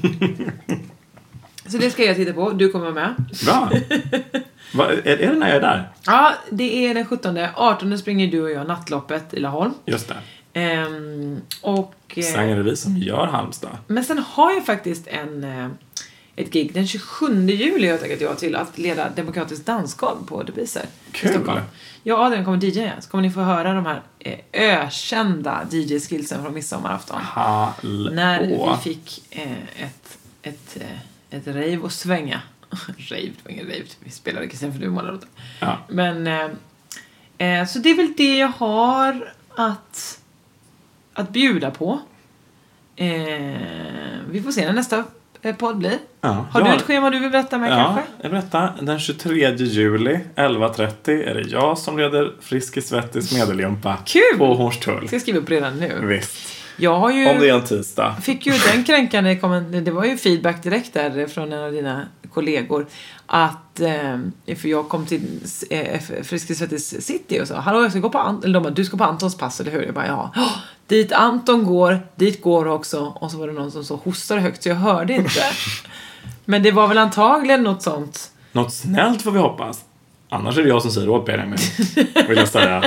Så det ska jag titta på. Du kommer med. Bra. Va, är, är det när jag är där? Ja, det är den sjuttonde. artonde springer du och jag nattloppet i Laholm. Just det. Ehm, och, sen är det vi som gör Halmstad. Men sen har jag faktiskt en, ett gig den tjugosjunde juli jag tagit jag till att leda demokratisk dansgolv på Debiser. Kul. Ja, den kommer D J. Så kommer ni få höra de här eh, ökända D J-skillsen från midsommarafton. Hallå. När vi fick eh, ett, ett, eh, ett rave och svänga. Rave, det var ingen rave. Vi spelade Christian för du ja. Men eh, eh, så det är väl det jag har att att bjuda på. Eh, vi får se när nästa podd blir. Ja, har jag... du ett schema du vill berätta med ja, kanske? Jag berättar. Den tjugotredje juli elva trettio är det jag som leder Friskis Svettis medeljumpa. Kul! På Hornstull. Ska jag skriva upp redan nu? Visst. Jag har ju, om det är en tisdag. Fick ju den kränkande komment- det var ju feedback direkt där från en av dina kollegor att eh, för jag kom till eh, Friskis Svettis City och sa hallå jag ska gå på Ant- eller de bara, du ska på Antons pass eller hur? Jag bara ja. Oh, dit Anton går, dit går också och så var det någon som så hostade högt så jag hörde inte. Men det var väl antagligen något sånt. Något snällt får vi hoppas. Annars är det jag som säger åt Benjamin. Vill jag säga.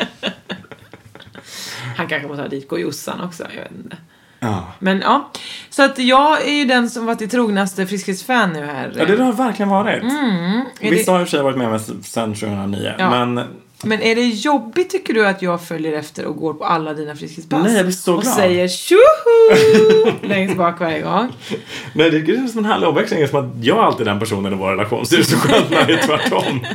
Han kanske måste ha dit gå Jossan också, jag vet inte. Ja. Men ja, så att jag är ju den som varit det trognaste Friskis-fan nu här. Ja, det har verkligen varit. Mm. Vissa det... har i och för sig varit med mig sedan tjugohundranio. Ja. Men... men är det jobbigt tycker du att jag följer efter och går på alla dina Friskis-pass? Nej, jag blir så och glad. Och säger tjoho längst bak varje gång. Nej, det är som en härlig omväxling. Som att jag är alltid den personen i vår relation. Så det är så skönt när det är tvärtom.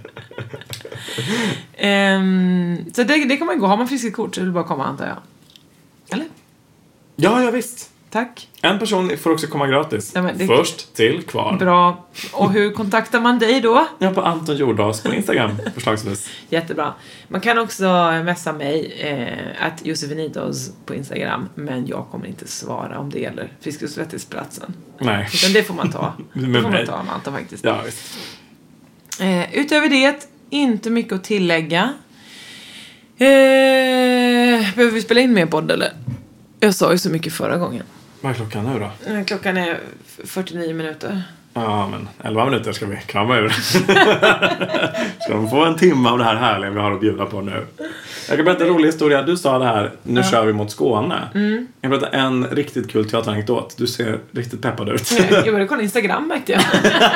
um, så det, det kan man gå. Har man Friskis-kort så vill bara komma antar jag. Eller? Ja, ja visst. Tack. En person får också komma gratis. Ja, det... Först till kvar. Bra. Och hur kontaktar man dig då? Ja, på Anton Jordas på Instagram förslagsvis. Jättebra. Man kan också messa mig eh, att Josefinitos på Instagram. Men jag kommer inte svara om det gäller Friskis Svettis-platsen. Nej. Utan det får man ta. Det får man ta med Anton faktiskt. Ja, visst. Eh, utöver det, inte mycket att tillägga. Eh, behöver vi spela in mer podd eller? Jag sa ju så mycket förra gången. Vad är klockan nu då? Eh, klockan är fyrtionio minuter. Ja, men elva minuter ska vi krama ur. Ska de få en timme av det här härliga vi har att bjuda på nu. Jag kan berätta en rolig historia. Du sa det här, nu ja. kör vi mot Skåne. Mm. Jag berättar en riktigt kul teateranekdot. Du ser riktigt peppad ut. Jag började kolla Instagram märkte jag.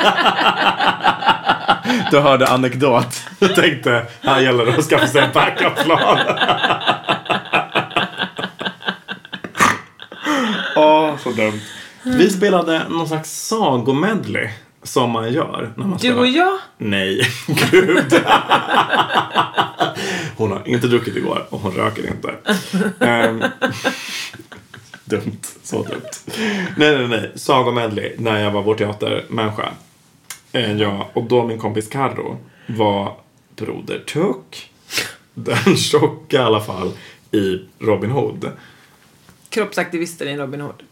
Du hörde anekdot. Du tänkte, här gäller det att skaffa sig en backup-plan. Åh, oh, så dumt. Vi spelade någon slags sagomedley som man gör när man du spelar. och jag? Nej, gud. Hon har inte druckit igår och hon röker inte. um, dumt, så dumt. Nej, nej, nej. Sagomedley när jag var vår teatermänniska. Uh, ja, och då min kompis Karro var broder Tuck. Den tjocka i alla fall i Robin Hood. Kroppsaktivister i Robin Hood.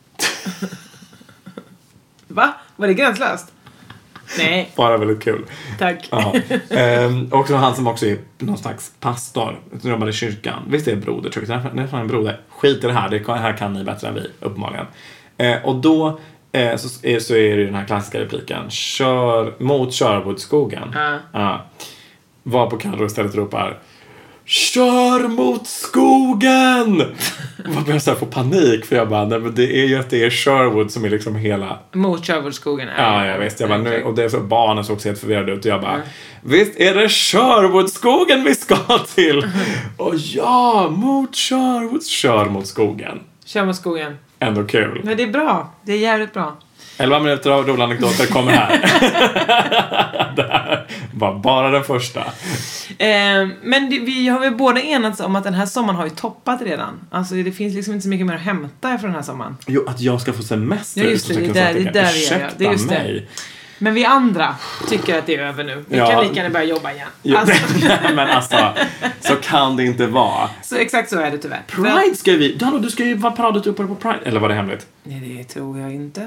Va? Var det gränslöst? Nej. Bara väldigt kul. Tack. Ja. Ehm, och så han som också är någon slags pastor som jobbar i kyrkan. Visst är det broder, tror jag. Det är fan en broder. Skit i det här. Det kan, här kan ni bättre än vi, uppenbarligen. Ehm, och då eh, så, är, så är det den här klassiska repliken. Kör mot Körbodsskogen. Uh. Ja. Var på Karro istället ropar kör mot skogen! Jag började så här få panik för jag bara, nej men det är ju att det är Sherwood som är liksom hela... Mot Sherwoodskogen. Ja, jag visst. Jag bara, nu, och det är så barnen såg helt förvirrade ut och jag bara, mm. visst är det Sherwoodskogen vi ska till? Mm. Och ja, mot Sherwood. Kör mot skogen. Kör mot skogen. Ändå kul. Men det är bra. Det är jävligt bra. elva minuter av roliga anekdoter kommer här. Det här var bara den första. Eh, men det, vi har väl båda enats om att den här sommaren har ju toppat redan. Alltså det finns liksom inte så mycket mer att hämta för den här sommaren. Jo, att jag ska få semester. Ja, just det. Det är där, det är där vi är. Det är just det. Men vi andra tycker att det är över nu. Vi Ja. kan lika gärna börja jobba igen. Ja, Alltså. men alltså, så kan det inte vara. Så exakt så är det tyvärr. Pride ska vi... Danno, du ska ju vara paradet uppe på Pride. Eller var det hemligt? Nej, det tror jag inte.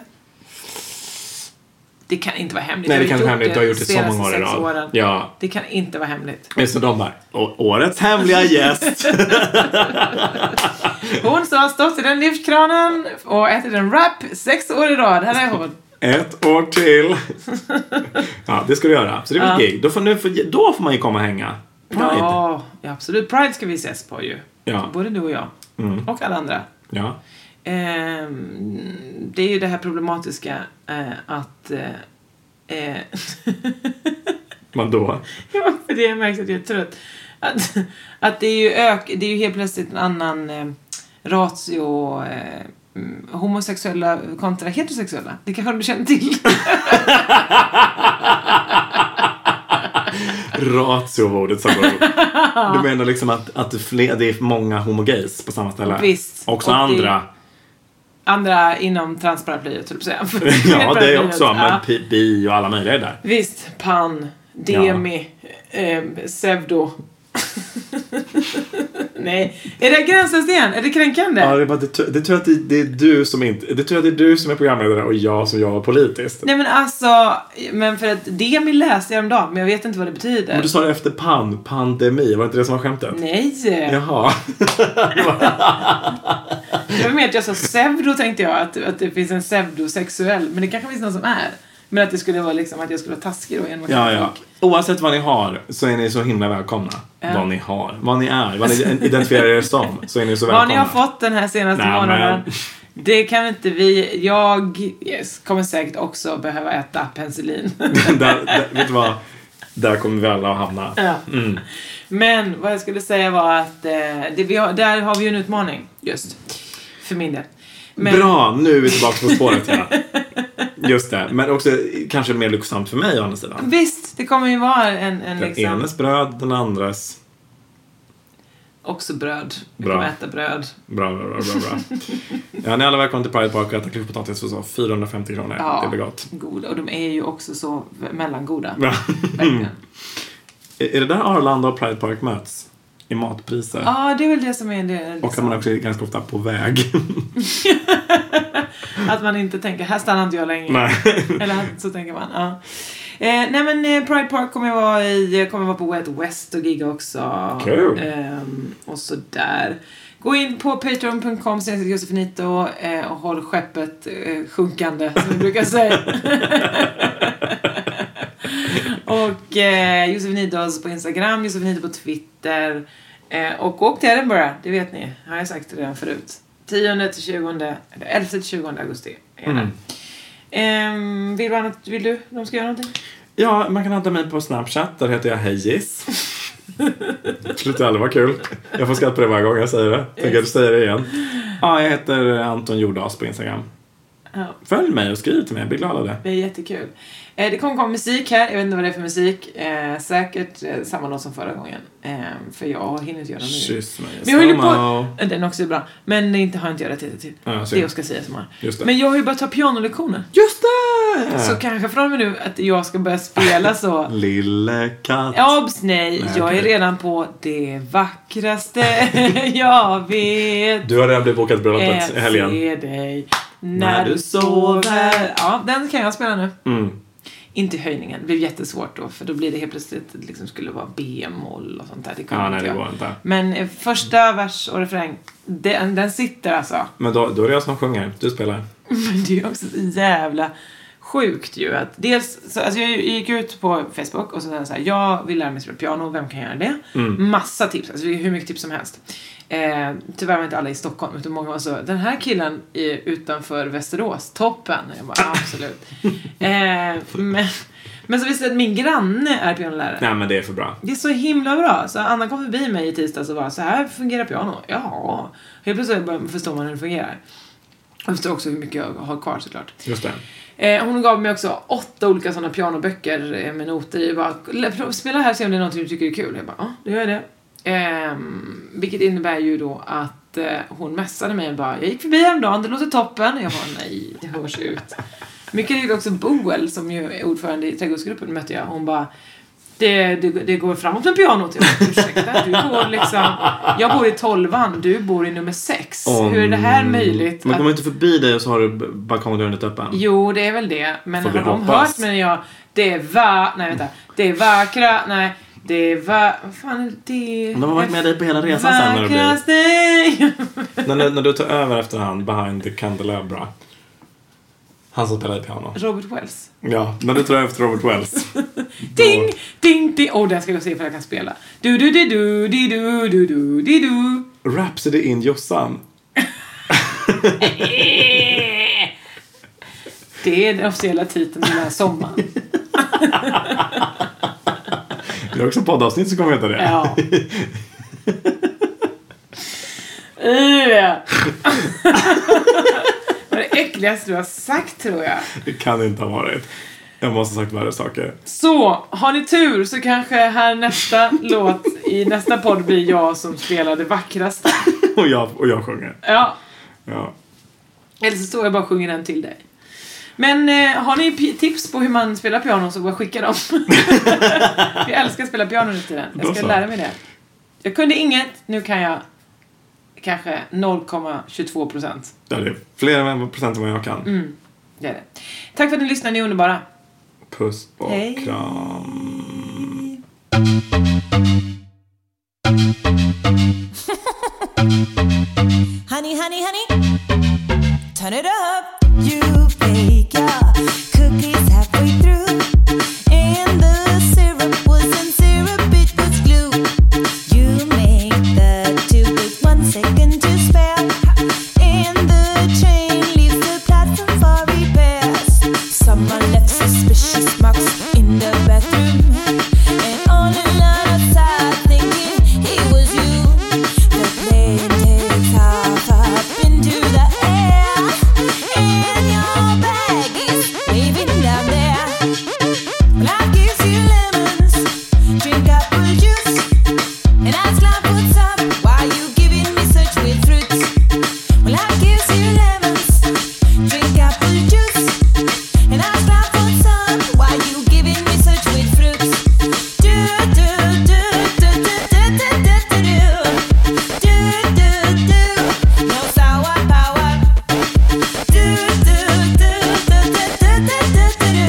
Det kan inte vara hemligt. Nej, det Jag har kan vara gjort hemligt. Du har gjort det så senaste många år i sex rad. åren. Ja. Det kan inte vara hemligt. Men så de bara, "Å- årets hemliga gäst." Hon som har stått i den lyftkranen och ätit en wrap sex år i rad. Här är hon. Ett år till. Ja, det ska du göra. Så det är väl Ja. gig. Då får, nu, får- då får man ju komma och hänga. Pride. Ja, ja, absolut. Pride ska vi ses på ju. Ja. Både du och jag. Mm. Och alla andra. Ja. Ehm, det är ju det här problematiska eh, att... Eh, eh, Men då? ja, för det märks att jag är trött. Att, att det är ju ök, det är ju helt plötsligt en annan eh, ratio eh, mm, homosexuella kontra heterosexuella. Det kanske du känner till. Ratio-ordet som går. Du menar liksom att, att det, fler, det är många homogays på samma ställe? Visst. Också Och andra. det- Andra inom transparaplyet, typ säga. Ja, det är också. Ja. Men pi- bi och alla möjliga är där. Visst, pan, demi, eh, pseudo. Nej, är det gränslöst igen? Är det kränkande? Ja, det är bara, det, det tror jag att det, det är du som inte... Det tror jag att det är du som är programledare och jag som jobbar politiskt. Nej men alltså, men för att demi läste jag om dagen, men jag vet inte vad det betyder. Men du sa det efter pan, pandemi. Var inte det som var skämtet? Nej. Jaha. Det var mer att jag sa pseudo, tänkte jag, att, att det finns en pseudosexuell, men det kanske finns någon som är. Men att det skulle vara liksom att jag skulle vara taskig då genom att Ja, ja. Oavsett vad ni har så är ni så himla välkomna. Ja. Vad ni har. Vad ni är. Vad ni identifierar er som. Så är ni så vad välkomna. ni har fått den här senaste Nej, månaden. men- Det kan inte vi. Jag yes, kommer säkert också behöva äta penicillin. där, där, vet du vad? Där kommer vi alla att hamna. Ja. Mm. Men vad jag skulle säga var att eh, det vi har, där har vi ju en utmaning just. För min del. Men, Bra, nu är vi tillbaka på spåret här. Just det. Men också kanske mer lyckosamt för mig å andra sidan. Visst, det kommer ju vara en, en Den liksom, enes bröd, den andres. också bröd. Vi Bra. kommer äta bröd. Bra, bra, bra, bra, bra. Ja, ni är alla välkomna till Pride Park och äta klipppotatis för så fyrahundrafemtio kronor. Ja. Det blir gott. Goda. Och de är ju också så mellangoda. Bra. Verkligen. Är det där Arlanda och Pride Park möts? I matpriser? Ja, det är väl det som är det. Liksom. Och att man också är ganska ofta på väg. Att man inte tänker, här stannar inte jag länge. Nej. Eller så tänker man, ja. Eh, nej men eh, Pride Park kommer jag vara i, kommer vara på Way Out West och gigga också. Kul. Ehm, och så där. Gå in på patreon punkt com slash josefinito eh, och håll skeppet eh, sjunkande, som vi brukar säga. Och eh, Josefinitos på Instagram, Josefinito på Twitter. Eh, och åk till Edinburgh, det vet ni. Har jag sagt det redan förut. tionde till tjugonde, eller elfte till tjugonde augusti. Mm. Eh, vill, du annat, vill du de ska göra någonting? Ja, man kan hämta mig på Snapchat. Där heter jag Hejis. Sluta aldrig vara kul. Jag får skratt på det varje gång jag säger det. Tänker du säga det igen. Ja, jag heter Anton Jordas på Instagram. Ja. Följ mig och skriv till mig. Jag blir glad av det. Det är jättekul. Eh, det kommer komma musik här. Jag vet inte vad det är för musik. Eh, säkert eh, samma låt som förra gången. Eh, för jag hinner inte göra något. Kyss mig. Men jag håller på... Eh, Den också är bra. Men det inte har inte jag rätt till. Ja, det jag ska säga som har. Just det. Men jag har ju börjat ta pianolektioner. Just det! Så kanske från mig nu att jag ska börja spela så. Lille katt. Obs, nej. Nej, jag okej. är redan på det vackraste jag vet. Du har redan blivit bokat bröllopet i helgen. Se dig när, När du du sover. Ja, den kan jag spela nu. Mm. Inte höjningen. Det blir jättesvårt då. För då blir det helt plötsligt liksom skulle vara B-moll och sånt där. Det Ja, kommer nej, inte det jag. går inte. Men eh, första vers och refräng, den, den sitter alltså. Men då, då är det jag som sjunger. Du spelar. Men det är ju också så jävla sjukt ju att dels, så, alltså jag gick ut på Facebook och så sa jag så här, jag vill lära mig spela piano, vem kan göra det? Mm. Massa tips, alltså hur mycket tips som helst. Eh, tyvärr var inte alla i Stockholm, utan många var så, den här killen är utanför Västerås, toppen. Jag bara, absolut. eh, men, men så visste jag att min granne är pianolärare. Nej, men det är för bra. Det är så himla bra. Så Anna kom förbi mig i tisdags och var så här fungerar piano. Ja. Helt plötsligt förstår man hur det fungerar. Jag förstår också hur mycket jag har kvar såklart. Just det. Eh, hon gav mig också åtta olika sådana pianoböcker eh, med noter i. Bara, spela här och se om det är något du tycker är kul. Jag bara, ja, det gör jag det. Eh, vilket innebär ju då att eh, hon mässade mig och bara, jag gick förbi häromdagen, det låter toppen. Jag bara, nej, det hörs ut. Mycket riktigt också Boel, som ju är ordförande i trädgårdsgruppen, mötte jag. Hon bara, det, det, det går framåt med pianot. Jag, ursäkta, du bor liksom, jag bor i tolvan, du bor i nummer sex. Oh, hur är det här möjligt? Man kommer att... inte förbi dig och så har du balkongdörren lite öppen. Jo, det är väl det. Men får har de hoppas. Hört men jag, det var, nej vänta, det är vackra, nej. Det var, vad fan är det? De har varit med dig på hela resan sen när du blir... när, när du tar över efter han behind the candelabra. Han som spelar i piano. Robert Wells. Ja, när du tar över efter Robert Wells. Ding, ding, ding. Åh, oh, den ska jag se för jag kan spela. Du, du, du, du, du, du, du, du, du, du. Rhapsody in Jossan. Det är den officiella titeln till den här sommaren. Det är också poddavsnitt som kommer heta det. Ja. uh. Vad är det äckligaste du har sagt, tror jag? Det kan inte ha varit. Jag måste ha sagt värre saker. Så, har ni tur så kanske här nästa låt i nästa podd blir jag som spelar det vackraste. och, jag, och jag sjunger. Ja. Ja. Eller så står jag bara och sjunger den till dig. Men eh, har ni p- tips på hur man spelar piano så bara skicka dem. Jag älskar att spela piano nu till den. Jag ska lära mig det. Jag kunde inget, nu kan jag kanske noll komma tjugotvå procent. Ja, det är fler procent än vad jag kan. Mm, det är det. Tack för att ni lyssnade, ni är underbara. Puss och Hej. kram. Honey, honey, honey, turn it up. You bake your cookies halfway through, and the syrup wasn't syrup, it was glue. You make the two with one second to spare, and the train leaves the platform for repairs. Someone left suspicious marks in the bathroom, and all alone outside thinking it was you. The plane takes off up into the air, and your bag is waving down there. Life gives you lemons, drink apple juice, and ask life what's up, why you giving me such weird fruits? Life gives you lemons, drink apple juice, and ask life what's up, why you giving me such weird fruits? Do do do do do do do do do do do do no sour power. Do do do do do do do do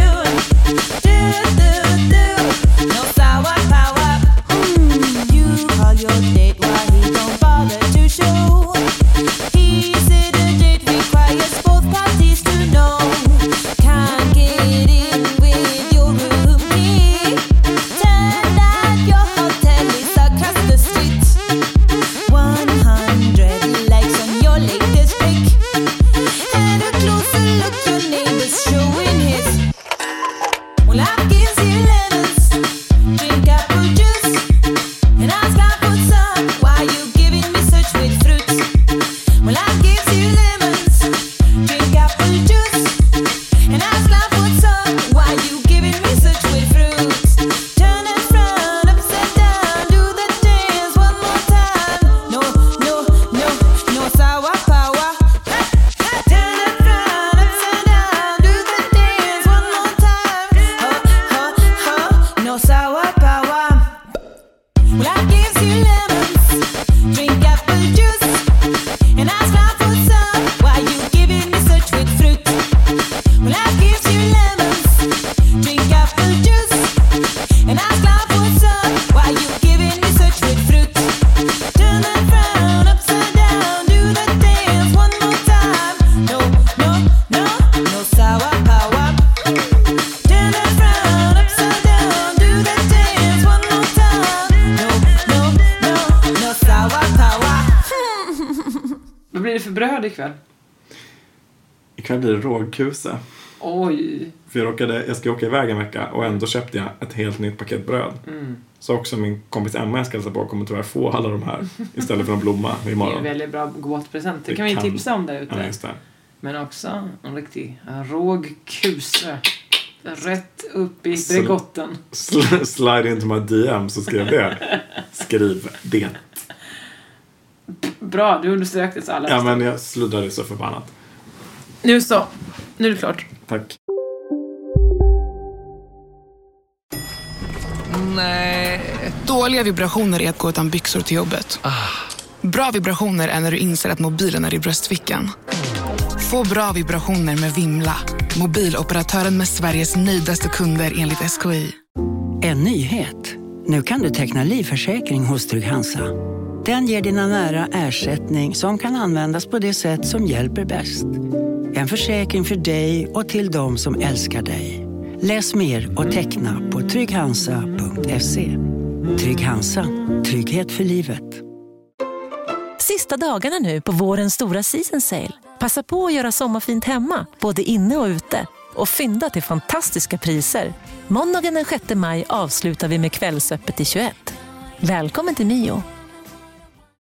do do do no sour power. You call your date while he don't bother to show. He said a date requires both parties to know. Can't get in with your room key. Turned out your hotel is across the street. One hundred likes on your latest pic. Had a closer look, your neighbor's showing his. Well, life gives you lemons, drink apple juice, and ask life what's up, why you giving me such weird fruits? Well, life gives you lemons, drink apple juice, and ask life what's up, why you giving me such weird fruits? Turn it front, upside down, do the dance one more time. No, no, no, no sour power. Turn it front, upside down, do the dance one more time. Ho, ho, ho, no sour power. Well, I gives you lemons, drink apple juice, and ask life what's up, why you giving me such weird fruit? Well, I gives you lemons, drink apple juice, and ask life what's up, why you giving me such weird fruit? Turn that frown upside down, do the dance one more time. No, no, no, no sour power. Turn that frown upside down, do the dance one more time. No, no, no, no sour power. Vad blir det för bröd ikväll? Ikväll blir det rågkuse. Oj. För jag, råkade, jag ska åka iväg en vecka och ändå köpte jag ett helt nytt paket bröd. Mm. Så också min kompis Emma jag ska hälsa på kommer tyvärr få alla de här istället för en blomma Det är imorgon. en väldigt bra gått present. Det, Det kan vi kan- tipsa om där ute. Ja, just det. Men också en riktig rågkuse. Rätt upp i Så- Bregotten. Sl- slide into my D M så skrev det. Skriv det. Bra, du underströk det så alla Ja, förstår. men jag sluddade så förbannat. Nu så. Nu är det klart. Tack. Nej. Dåliga vibrationer är att gå utan byxor till jobbet. Ah. Bra vibrationer är när du inser att mobilen är i bröstfickan. Få bra vibrationer med Vimla. Mobiloperatören med Sveriges nöjdaste kunder enligt S K I. En nyhet. Nu kan du teckna livförsäkring hos Trygg Hansa. Den ger dina nära ersättning som kan användas på det sätt som hjälper bäst. En försäkring för dig och till de som älskar dig. Läs mer och teckna på trygg hansa punkt se. Trygg Hansa. Trygghet för livet. Sista dagarna nu på vårens stora season sale. Passa på att göra sommarfint hemma, både inne och ute. Och fynda till fantastiska priser. Måndagen den sjätte maj avslutar vi med Kvällsöppet i tjugoett. Välkommen till Mio.